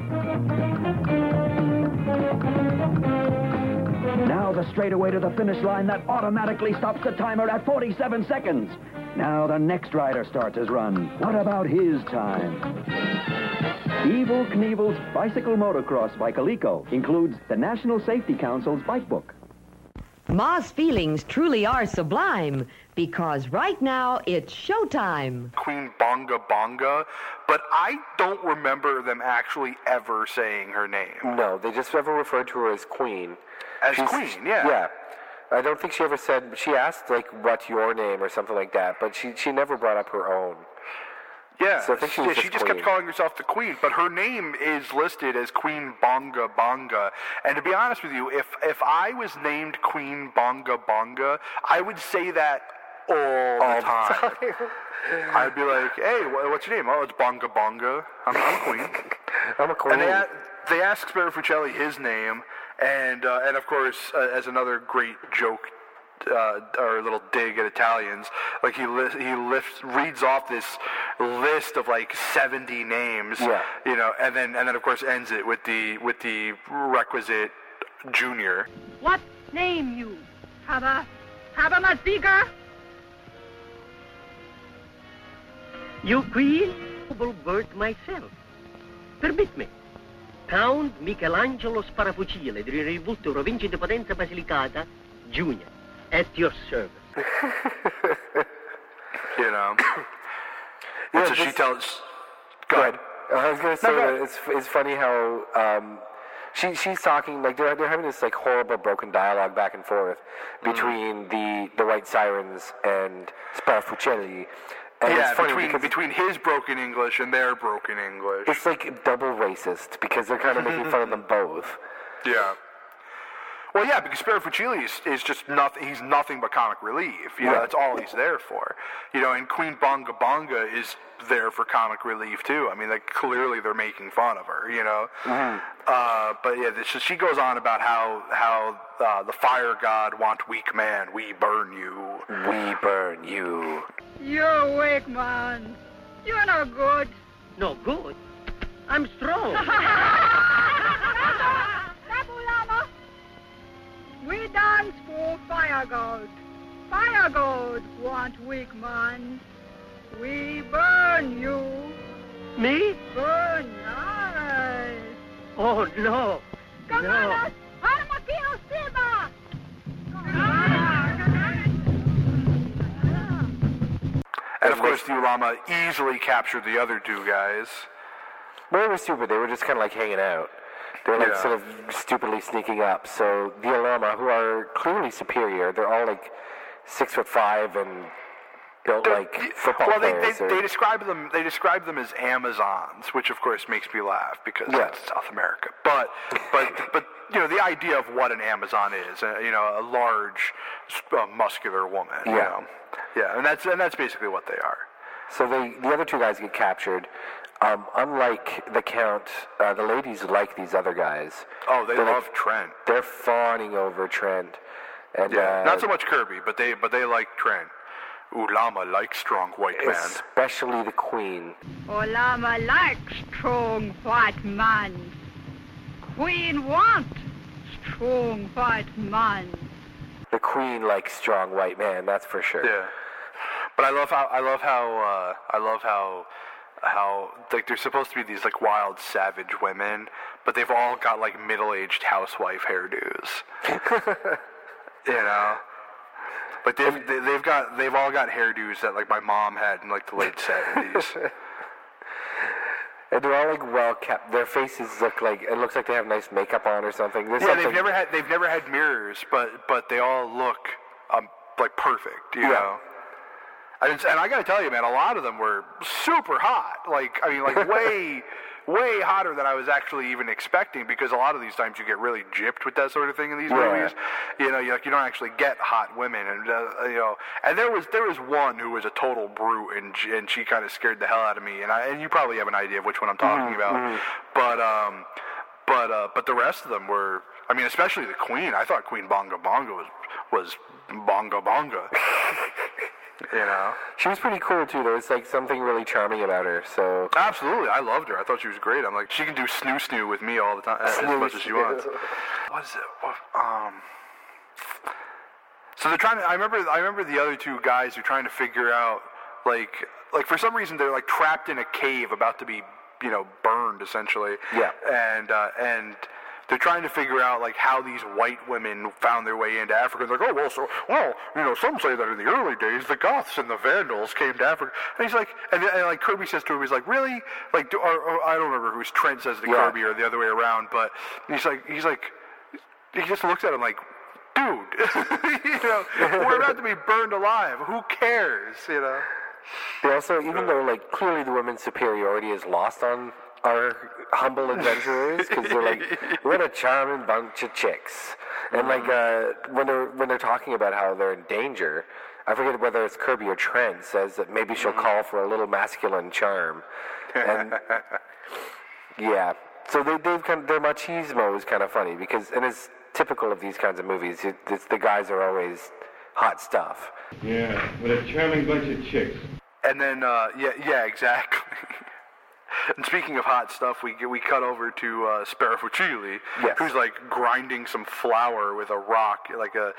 Now the straightaway to the finish line that automatically stops the timer at 47 seconds. Now the next rider starts his run. What about his time? Evel Knievel's Bicycle Motocross by Coleco includes the National Safety Council's bike book. Ma's feelings truly are sublime, because right now it's showtime. Queen Bonga Bonga, but I don't remember them actually ever saying her name. No, they just ever referred to her as Queen. Queen, yeah. Yeah. I don't think she ever said, she asked, like, what's your name or something like that, but she never brought up her own. Yeah, so I think she just kept calling herself the Queen, but her name is listed as Queen Bonga Bonga. And to be honest with you, if I was named Queen Bonga Bonga, I would say that all the time. I'd be like, hey, what's your name? Oh, it's Bonga Bonga. I'm a queen. I'm a queen. And they asked Spiro Fucelli his name, and of course, as another great joke, or a little dig at Italians, like he reads off this list of like 70 names, you know, and then of course ends it with the requisite junior. What name you? Have a Maziga? You queen? Noble bird myself. Permit me. Count Michelangelo Sparafucile, di Rivolto Provincia di Potenza Basilicata, Junior. At your service. You know. So she tells. Go ahead. I was going to say that it's funny how she's talking, like they're having this like horrible broken dialogue back and forth between the White Sirens and Sparafucelli. And yeah, it's funny between his broken English and their broken English. It's like double racist because they're kind of making fun of them both. Yeah. Well, yeah, because Spiro Fucelli is just nothing. He's nothing but comic relief. You know, that's all he's there for. You know, and Queen Bonga Bonga is there for comic relief too. I mean, like clearly they're making fun of her. You know, but yeah, she goes on about how the fire god want weak man. We burn you. We burn you. You're weak, man. You're no good. No good? I'm strong. We dance for Fire God. Fire God want weak man. We burn you. Me? Burn us. Oh, no. Come no. on us. Armakino Silva. And of course, the Ulama easily captured the other two guys. Well, they were stupid. They were just kind of like hanging out. They were like sort of stupidly sneaking up. So the Ulama, who are clearly superior, they're all like 6'5" and built like football players. They describe them as Amazons, which of course makes me laugh because that's South America. But you know, the idea of what an Amazon is, you know, a large, muscular woman. Yeah. You know? Yeah, and that's basically what they are. So the other two guys get captured. Unlike the Count, the ladies like these other guys. Oh, they love Trent. They're fawning over Trent. And, not so much Kirby, but they like Trent. Ulama likes strong white man. Especially the Queen. Ulama likes strong white man. Queen want strong white man. The Queen likes strong white man, that's for sure. Yeah. But I love how like they're supposed to be these like wild savage women, but they've all got like middle-aged housewife hairdos. You know? Like they've all got hairdos that like my mom had in like the late 70s. And they're all like well kept. Their faces look like it looks like they have nice makeup on or something. They've never had mirrors, but they all look like perfect. You know. And I got to tell you, man, a lot of them were super hot. Like way hotter than I was actually even expecting, because a lot of these times you get really gypped with that sort of thing in these movies. You know, you don't actually get hot women, and you know. And there was one who was a total brute, and she kind of scared the hell out of me. And you probably have an idea of which one I'm talking about. But the rest of them were. I mean, especially the Queen. I thought Queen Bonga Bonga was Bonga Bonga. You know, she was pretty cool too. There was like something really charming about her. So absolutely, I loved her. I thought she was great. I'm like, she can do snoo with me all the time, as much as she wants. What is it? So they're trying to. I remember the other two guys are trying to figure out like for some reason they're like trapped in a cave about to be burned essentially. Yeah. And they're trying to figure out like how these white women found their way into Africa. They're like, some say that in the early days the Goths and the Vandals came to Africa. And he's like, and like Kirby says to him, he's like, really? Like, or I don't remember who's Trent says to Kirby or the other way around, but he's like, he just looks at him like, dude, we're about to be burned alive. Who cares? They also, even though like clearly the women's superiority is lost on our humble adventurers, because they're like, what a charming bunch of chicks. And like when they're talking about how they're in danger, I forget whether it's Kirby or Trent says that maybe she'll call for a little masculine charm. And yeah, so their machismo is kind of funny, because and it's typical of these kinds of movies. It's the guys are always hot stuff. Yeah, what a charming bunch of chicks. And then yeah, exactly. And speaking of hot stuff, we cut over to Sparafucili, who's like grinding some flour with a rock, like a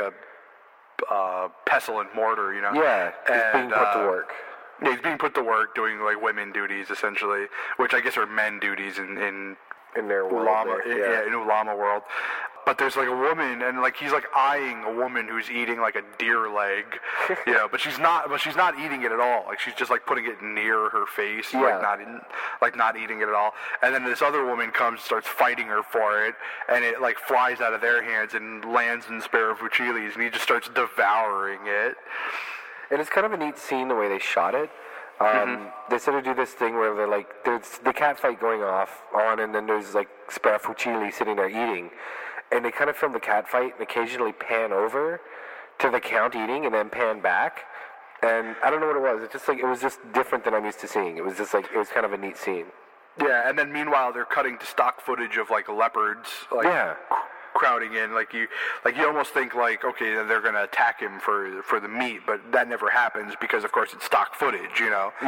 pestle and mortar, Yeah, he's being put to work. Yeah, he's being put to work doing like women duties essentially, which I guess are men duties in their world. In Ulama world. But there's like a woman, and like he's like eyeing a woman who's eating like a deer leg, but she's not eating it at all. Like she's just like putting it near her face, like not eating it at all. And then this other woman comes and starts fighting her for it, and it like flies out of their hands and lands in Sparafucili's, and he just starts devouring it. And it's kind of a neat scene the way they shot it. They sort of do this thing where they're like, there's the cat fight going on, and then there's like Sparafucili sitting there eating. And they kind of film the cat fight and occasionally pan over to the Count eating and then pan back. And I don't know what it was. It was just different than I'm used to seeing. It was just like, it was kind of a neat scene. Yeah, and then meanwhile they're cutting to stock footage of like leopards, crowding in. Like you almost think like, okay, they're gonna attack him for the meat, but that never happens because of course it's stock footage,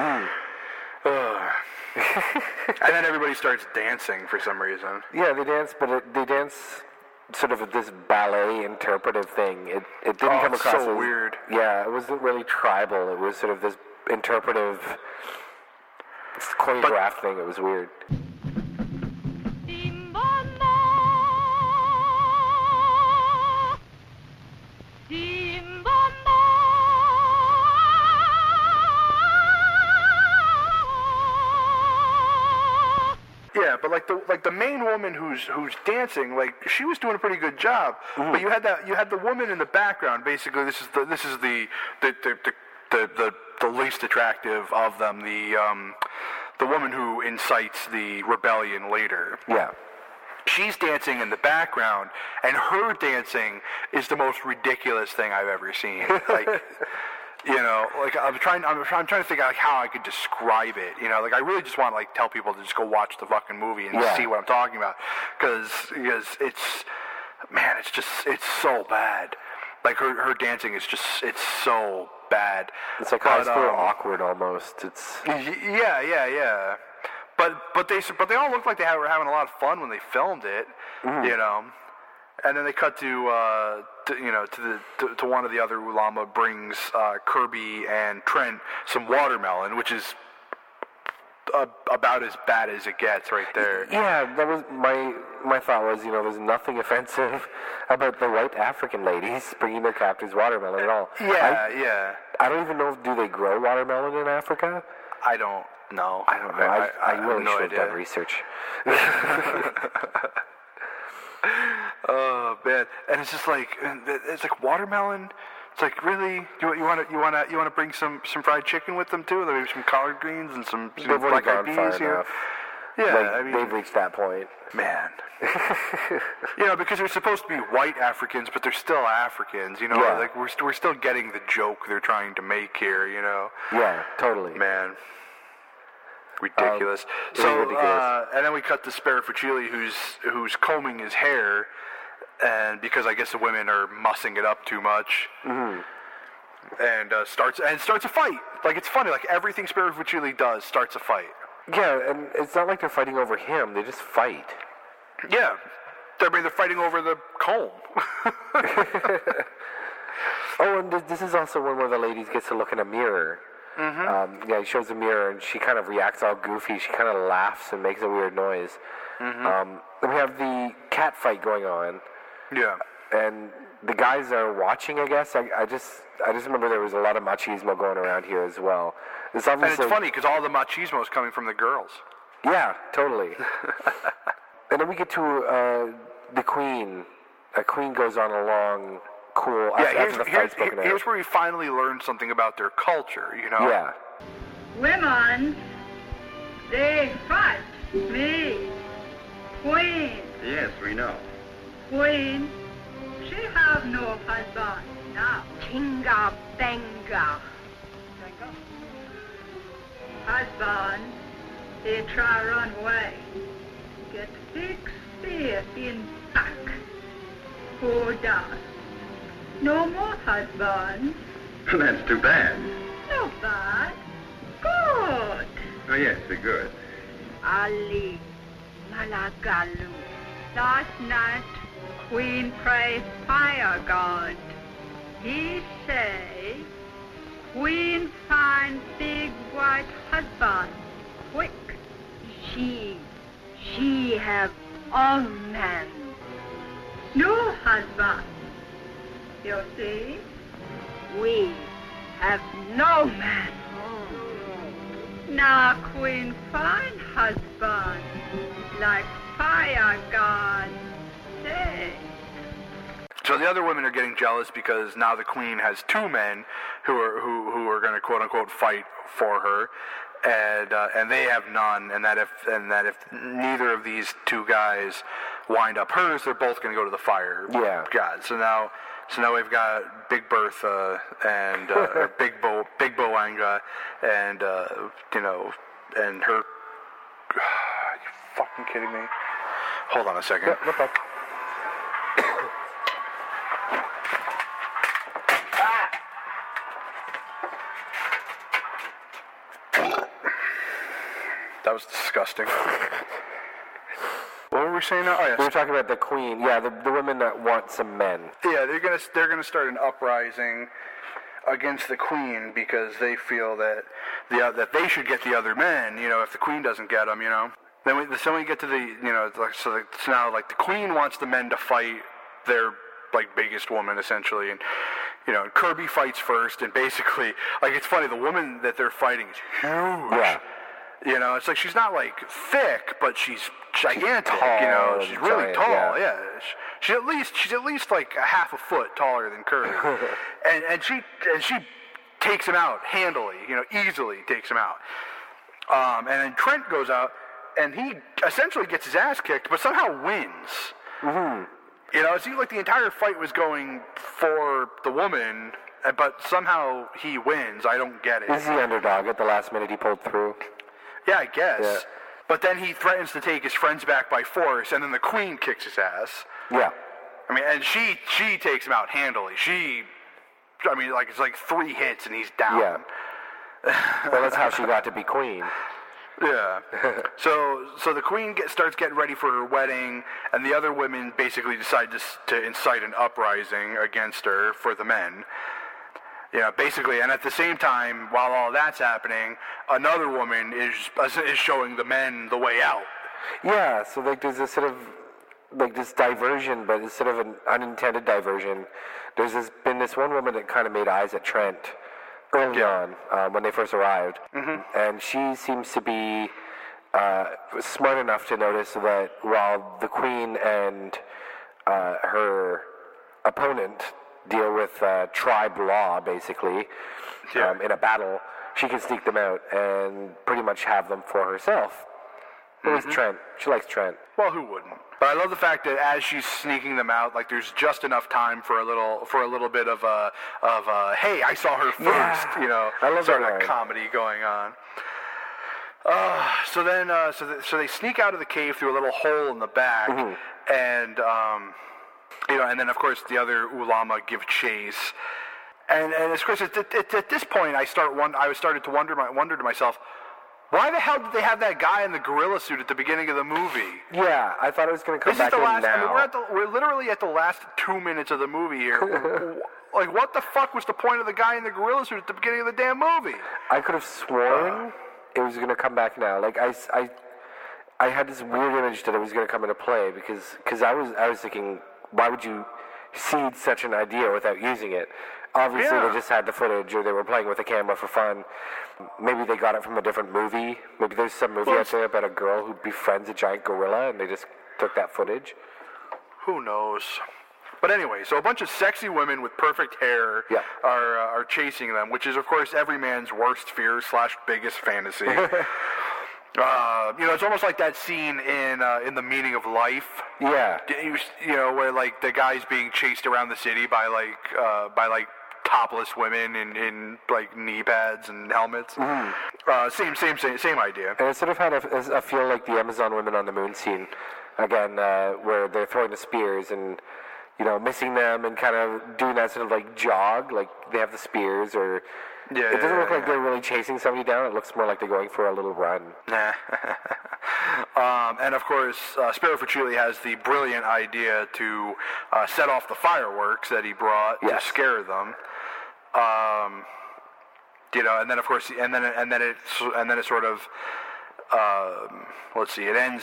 And then everybody starts dancing for some reason. Yeah, they dance, but they dance sort of this ballet interpretive thing. It didn't come across so as weird. Yeah, it wasn't really tribal. It was sort of this interpretive choreographed thing. It was weird. Yeah, but like the main woman who's dancing, like she was doing a pretty good job. But you had the woman in the background. Basically, this is the least attractive of them. The woman who incites the rebellion later. Yeah. She's dancing in the background, and her dancing is the most ridiculous thing I've ever seen. Like. Like I'm trying to think like how I could describe it. Like I really just want to like tell people to just go watch the fucking movie and see what I'm talking about, because it's so bad. Like her dancing is it's so bad. It's like high school awkward almost. It's yeah. But they all looked like they were having a lot of fun when they filmed it. And then they cut to one of the other Ulama brings Kirby and Trent some watermelon, which is about as bad as it gets right there. Yeah, that was my thought was, there's nothing offensive about the white African ladies bringing their captives watermelon at all. Yeah. I don't even know, do they grow watermelon in Africa? I don't know. I don't know. I really no should have idea. done research. Oh man, and it's just like watermelon. It's like, really, you want to bring some fried chicken with them too? Maybe some collard greens and some They've already black eyed gone peas far here. enough. Yeah, they've reached that point. Man. Because they're supposed to be white Africans, but they're still Africans. Yeah. Like we're still getting the joke they're trying to make here. Yeah, totally. Man. Ridiculous. It is ridiculous. And then we cut to Sparafucili, who's combing his hair, and because I guess the women are mussing it up too much, and starts a fight. Like, it's funny. Like, everything Sparafucili does starts a fight. Yeah, and it's not like they're fighting over him. They just fight. Yeah, they're fighting over the comb. Oh, and this is also one where the ladies gets to look in a mirror. He shows a mirror, and she kind of reacts all goofy. She kind of laughs and makes a weird noise. Then we have the cat fight going on. Yeah. And the guys are watching, I guess. I just remember there was a lot of machismo going around here as well. And it's funny, because all the machismo is coming from the girls. Yeah, totally. And then we get to the Queen. The Queen goes on a long... Cool. Here's where we finally learn something about their culture, Yeah. Women, they fight me. Queen. Yes, we know. Queen, she have no husband now. Kinga Benga. Husband, he try run away. Get big spear in back. Poor does. No more husband. That's too bad. No bad. Good. Oh, yes, they're good. Ali Malagalu. Last night, Queen prays fire god. He say, Queen find big white husband. Quick. She have all men. No husband. You see, we have no man. Now Queen find husband, like fire god say. So the other women are getting jealous because now the Queen has two men who are going to quote unquote fight for her, and they have none, and that if neither of these two guys wind up hers, they're both going to go to the fire god. So now we've got Big Bertha and Big Boanga and and her. Are you fucking kidding me? Hold on a second. Yeah, no problem. That was disgusting. What were we saying now? Oh, yes. We were talking about the Queen. Yeah, the women that want some men. Yeah, they're gonna start an uprising against the Queen because they feel that that they should get the other men. If the Queen doesn't get them, Then we get to the so now the Queen wants the men to fight their biggest woman essentially, and Kirby fights first, and basically it's funny, the woman that they're fighting is huge. Yeah. It's like she's not thick, but she's gigantic. Tall, she's really giant, tall. Yeah. She's at least a half a foot taller than Kirby, and she takes him out handily. Easily takes him out. And then Trent goes out, and he essentially gets his ass kicked, but somehow wins. Mm-hmm. It seems like the entire fight was going for the woman, but somehow he wins. I don't get it. He's the underdog. At the last minute, he pulled through. Yeah, I guess. Yeah. But then he threatens to take his friends back by force, and then the Queen kicks his ass. Yeah. And she takes him out handily. It's 3 hits and he's down. Yeah. Well, that's how she got to be Queen. Yeah. So the Queen starts getting ready for her wedding, and the other women basically decide to incite an uprising against her for the men. Basically, and at the same time, while all that's happening, another woman is showing the men the way out. Yeah, so like there's this sort of like this diversion, but it's sort of an unintended diversion. There's been this one woman that kind of made eyes at Trent early on when they first arrived, and she seems to be smart enough to notice that while the Queen and her opponent deal with tribe law, basically, in a battle, she can sneak them out and pretty much have them for herself. At least Trent. She likes Trent. Well, who wouldn't? But I love the fact that as she's sneaking them out, like there's just enough time for a little bit of hey, I saw her first, I love sort that of line. comedy going on. So they sneak out of the cave through a little hole in the back, and and then of course the other Ulama give chase, and of course at this point I started to wonder to myself, why the hell did they have that guy in the gorilla suit at the beginning of the movie? Yeah, I thought it was going to come back in now. I mean, we're literally at the last 2 minutes of the movie here. Like, what the fuck was the point of the guy in the gorilla suit at the beginning of the damn movie? I could have sworn it was going to come back now. Like I had this weird image that it was going to come into play because I was thinking, why would you seed such an idea without using it? Obviously, they just had the footage, or they were playing with the camera for fun. Maybe they got it from a different movie. Maybe there's some movie out there about a girl who befriends a giant gorilla, and they just took that footage. Who knows? But anyway, so a bunch of sexy women with perfect hair are chasing them, which is, of course, every man's worst fear / biggest fantasy. It's almost like that scene in The Meaning of Life. Yeah. Where like the guy's being chased around the city by topless women in like knee pads and helmets. Same idea. And it sort of had a feel like the Amazon Women on the Moon scene again, where they're throwing the spears and missing them and kind of doing that sort of like jog, like they have the spears, or it doesn't look like they're really chasing somebody down. It looks more like they're going for a little run. And of course, Spiro Fucili has the brilliant idea to set off the fireworks that he brought to scare them. And then of course, and then it sort of, let's see, it ends.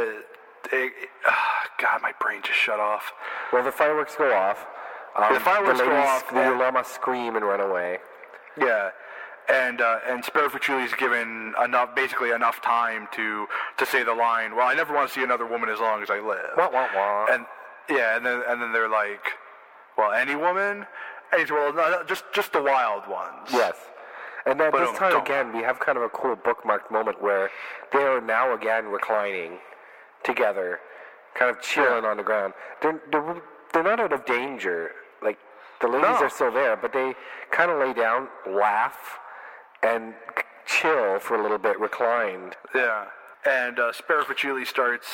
God, my brain just shut off. Well, the fireworks go off. The Ulama scream and run away. Yeah, and Spiro Fucili is given basically enough time to say the line, "Well, I never want to see another woman as long as I live." Wah, wah, wah. And then they're like, "Well, any woman?" And he's, "Well, no, just the wild ones." Yes. And then this time again, we have kind of a cool bookmarked moment where they are now again reclining together, kind of chilling on the ground. They're not out of danger. Like, the ladies are still there, but they kind of lay down, laugh, and chill for a little bit, reclined. Yeah. And Spiro Fucili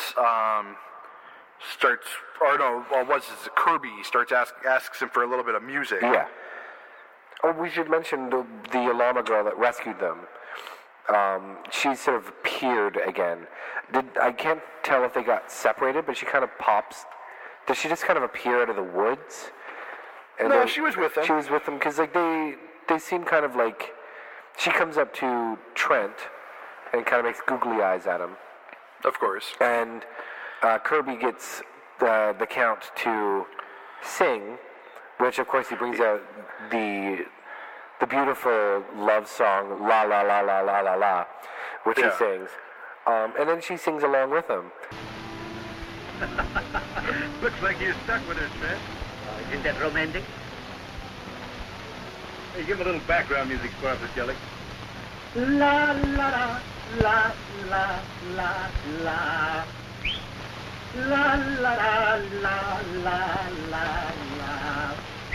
Kirby starts asks him for a little bit of music. Yeah. Oh, we should mention the Ulama girl that rescued them. She sort of appeared again. I can't tell if they got separated, but she kind of pops. Does she just kind of appear out of the woods? And no, she was with them. She was with them because like they seem kind of like. She comes up to Trent and kind of makes googly eyes at him. Of course. And Kirby gets the Count to sing, which of course he brings out the beautiful love song La La La La La La La, which he sings, and then she sings along with him. Looks like you're stuck with her, Trent. Isn't that romantic? Hey, give him a little background music, Spiro Fucili. La la la la la la. La la la la la la la.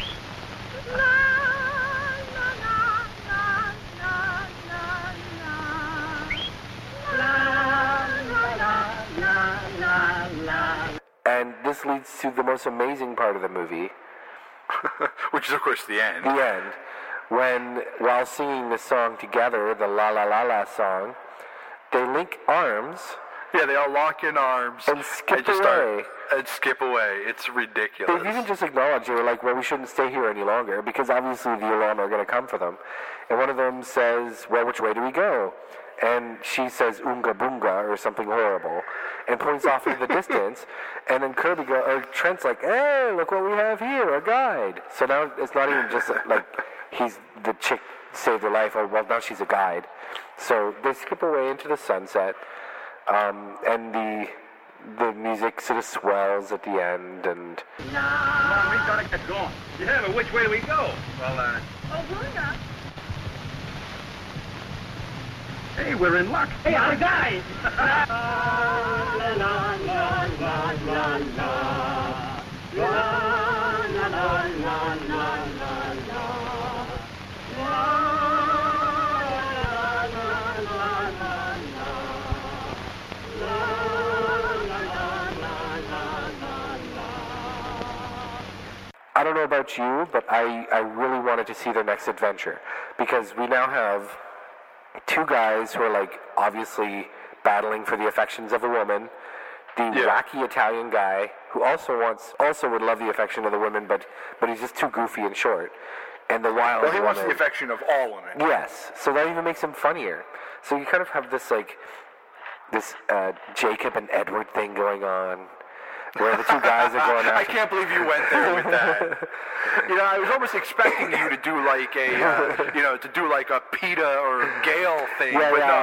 And this leads to the most amazing part of the movie. Which is, of course, the end. The end. When, while singing the song together, the La La La La song, they link arms Yeah, they all lock in arms and skip away. Skip away. It's ridiculous. They've even just acknowledged, they were like, well, we shouldn't stay here any longer, because obviously the Ilan are going to come for them. And one of them says, well, which way do we go? And she says, Unga Bunga, or something horrible, and points off in the distance. And then Trent's like, hey, look what we have here, a guide. So now it's not even just like the chick saved her life. Oh, well, now she's a guide. So they skip away into the sunset, and the music sort of swells at the end, and... Come on, we gotta get going. Yeah, but which way do we go? Well, Bunga. Hey, we're in luck. Hey, our guys! I don't know about you, but I really wanted to see their next adventure, because we now have two guys who are like obviously battling for the affections of a woman, the wacky Italian guy who also would love the affection of the women, but he's just too goofy and short, and the wild he wants the affection of all women. Yes, so that even makes him funnier. So you kind of have this Jacob and Edward thing going on, where the two guys are going after... I can't believe you went there with that. I was almost expecting you to do like a PETA or Gale thing,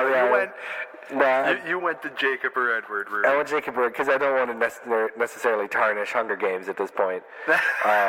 you went to Jacob or Edward route. I went Jacob or because I don't want to necessarily tarnish Hunger Games at this point. But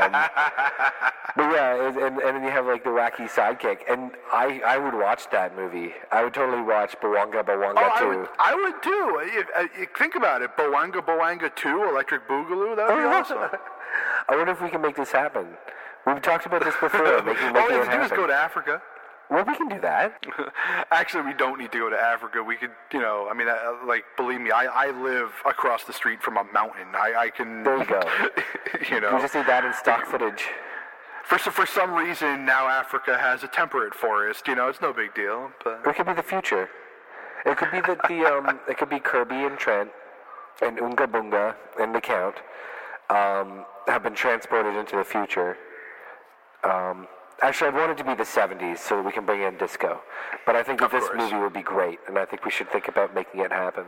yeah, and then you have like the wacky sidekick, and I would watch that movie. I would totally watch Bawanga Bawanga 2. I would too. Think about it, Bawanga Bawanga 2, Electric Boogaloo. That would be awesome. I wonder if we can make this happen. We've talked about this before. All we have to do is go to Africa. Well, we can do that. Actually, we don't need to go to Africa. We could, believe me, I live across the street from a mountain. I can... There you go. We just need that in stock footage. For some reason, now Africa has a temperate forest. It's no big deal. But... It could be the future. It could be it could be Kirby and Trent and Unga Bunga and the Count have been transported into the future. Actually, I'd want it to be the 70s so that we can bring in disco. But I think that this movie would be great, and I think we should think about making it happen.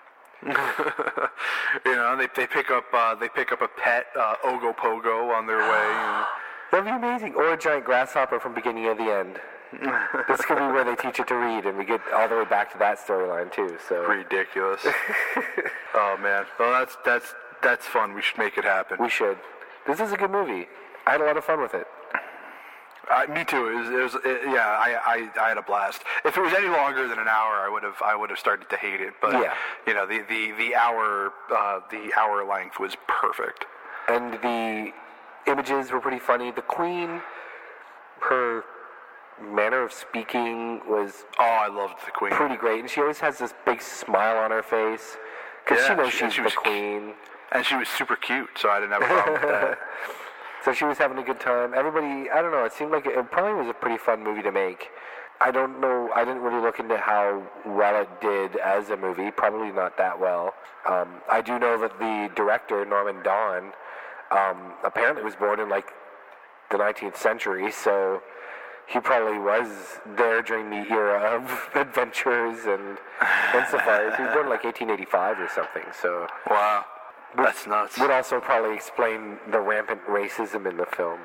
They pick up a pet Ogopogo on their way. That'd be amazing. Or a giant grasshopper from beginning to the end. This could be where they teach it to read, and we get all the way back to that storyline too. So ridiculous. Oh man, well that's fun. We should make it happen. We should. This is a good movie. I had a lot of fun with it. Me too. I had a blast. If it was any longer than an hour, I would have started to hate it. But the hour length was perfect. And the images were pretty funny. The Queen, her manner of speaking was I loved the Queen. Pretty great, and she always has this big smile on her face because she knows she's the Queen, and she was super cute. So I didn't have a problem with that. So she was having a good time. Everybody, I don't know, it seemed like it probably was a pretty fun movie to make. I don't know, I didn't really look into how well it did as a movie. Probably not that well. I do know that the director, Norman Don, apparently was born in like the 19th century, so he probably was there during the era of adventures and safaris. He was born in like 1885 or something, so... Wow. That's nuts. Would also probably explain the rampant racism in the film.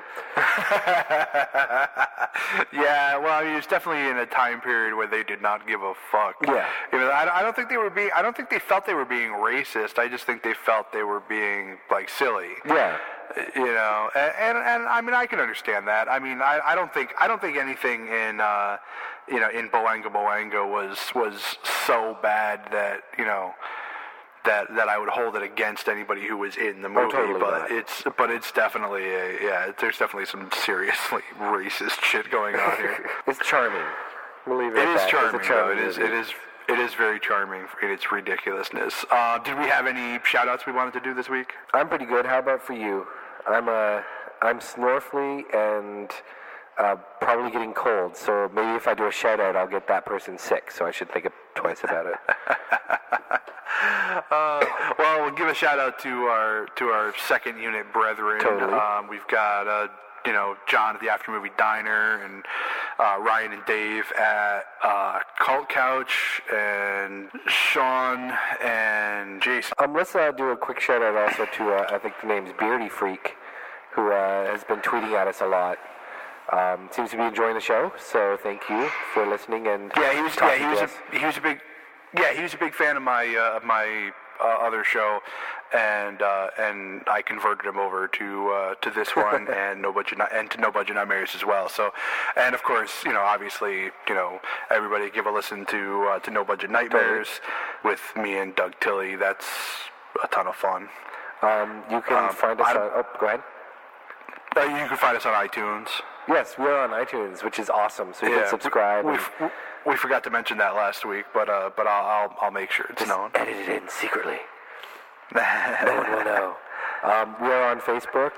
Yeah, well, I mean, it's definitely in a time period where they did not give a fuck. Yeah. I don't think they were being. I don't think they felt they were being racist. I just think they felt they were being like silly. Yeah. And I mean, I can understand that. I mean, I don't think anything in in Bawanga Bawanga was so bad that that I would hold it against anybody who was in the movie. Totally but it's definitely there's definitely some seriously racist shit going on here. It's charming. Believe it. It is charming. It is very charming in its ridiculousness. Did we have any shout-outs we wanted to do this week? I'm pretty good. How about for you? I'm snorfly and probably getting cold, so maybe if I do a shout-out, I'll get that person sick, so I should think twice about it. Well, we'll give a shout out to our second unit brethren. Totally. We've got John at the After Movie Diner, and Ryan and Dave at Cult Couch, and Sean and Jason. Let's do a quick shout out also to I think the name's Beardy Freak, who has been tweeting at us a lot. Seems to be enjoying the show, so thank you for listening. And he was a big fan of my other show, and I converted him over to this one and No Budget Nightmares as well. So, and of course, obviously, everybody give a listen to No Budget Nightmares with me and Doug Tilley. That's a ton of fun. You can find us on. Go ahead. You can find us on iTunes. Yes, we're on iTunes, which is awesome. So you can subscribe. We forgot to mention that last week, but I'll make sure it's known. Edit it in secretly. No one will know. We're on Facebook,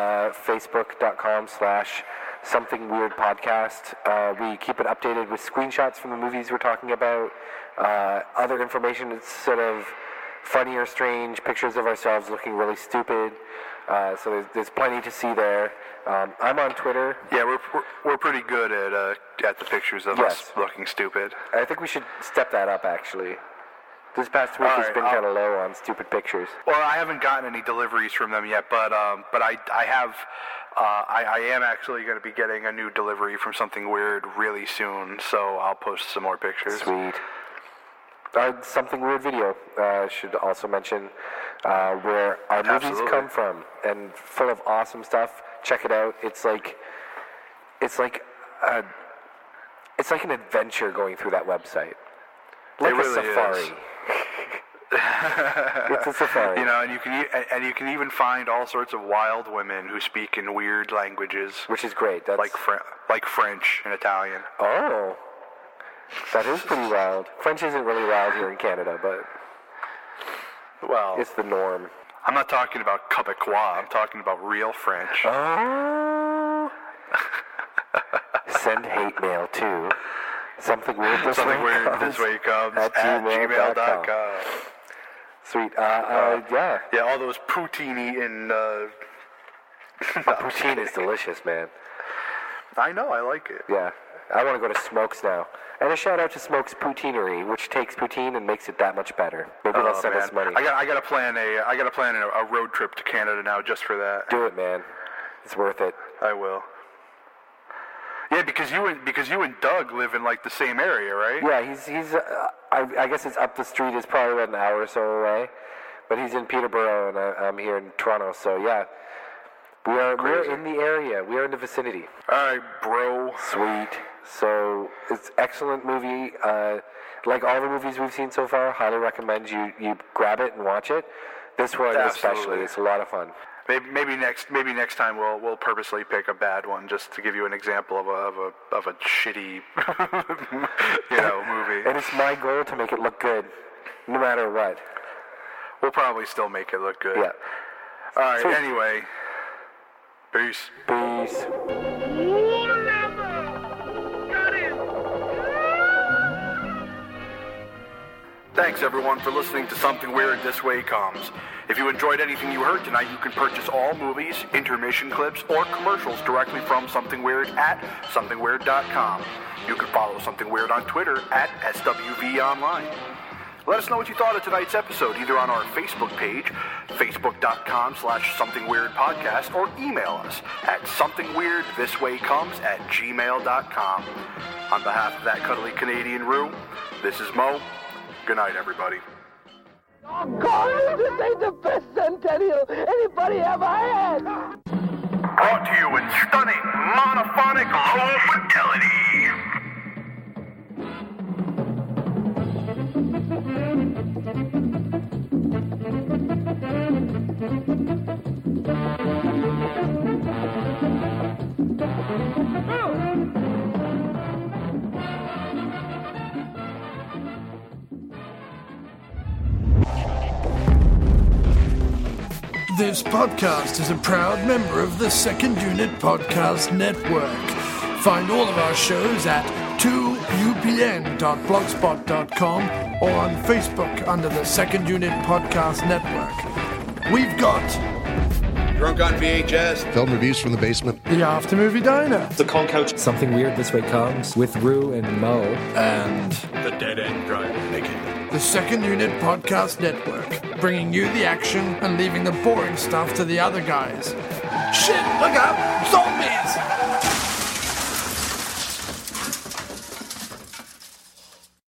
facebook.com/somethingweirdpodcast. We keep it updated with screenshots from the movies we're talking about. Other information that's sort of funny or strange, pictures of ourselves looking really stupid. So there's plenty to see there. I'm on Twitter. Yeah, we're pretty good at the pictures of us looking stupid. I think we should step that up, actually. This past week has been kind of low on stupid pictures. Well, I haven't gotten any deliveries from them yet, but I have. I am actually going to be getting a new delivery from Something Weird really soon, so I'll post some more pictures. Sweet. Something Weird video. Should also mention where our movies come from, and full of awesome stuff. Check it out. It's like an adventure going through that website. Like a safari. It's a safari. And you can even find all sorts of wild women who speak in weird languages, which is great. That's like French and Italian. Oh. That is pretty wild. French isn't really wild here in Canada, but it's the norm. I'm not talking about Quebecois. I'm talking about real French. Oh. Send hate mail to Something Weird This Way Comes at gmail.com. Sweet. Yeah, all those poutine eating. Poutine is delicious, man. I know, I like it. Yeah. I want to go to Smokes now. And a shout out to Smokes Poutineery, which takes poutine and makes it that much better. Maybe they'll send us money. I gotta plan a road trip to Canada now just for that. Do it, man. It's worth it. I will. Yeah, because you and Doug live in like the same area, right? Yeah, he's. I guess it's up the street. It's probably about an hour or so away, but he's in Peterborough and I'm here in Toronto. So yeah, we're in the area. We are in the vicinity. All right, bro. Sweet. So it's excellent movie. Like all the movies we've seen so far, highly recommend you grab it and watch it. This one especially, it's a lot of fun. Maybe next time we'll purposely pick a bad one just to give you an example of a shitty movie. And it's my goal to make it look good, no matter what. We'll probably still make it look good. Yeah. All right. Sweet. Anyway, peace. Peace. Thanks, everyone, for listening to Something Weird This Way Comes. If you enjoyed anything you heard tonight, you can purchase all movies, intermission clips, or commercials directly from Something Weird at somethingweird.com. You can follow Something Weird on Twitter at SWVOnline. Let us know what you thought of tonight's episode, either on our Facebook page, facebook.com/somethingweirdpodcast, or email us at somethingweirdthiswaycomes@gmail.com. On behalf of that cuddly Canadian Roo, this is Mo. Good night, everybody. God, this ain't the best centennial anybody ever had. Brought to you in stunning monophonic low fidelity. This podcast is a proud member of the Second Unit Podcast Network. Find all of our shows at 2upn.blogspot.com or on Facebook under the Second Unit Podcast Network. We've got Drunk on VHS, film reviews from the basement, the After Movie Diner, the Cold Couch, Something Weird This Way Comes with Rue and Mo, and the Dead End Drive Naked. The Second Unit Podcast Network, bringing you the action and leaving the boring stuff to the other guys. Shit, look up! Zombies!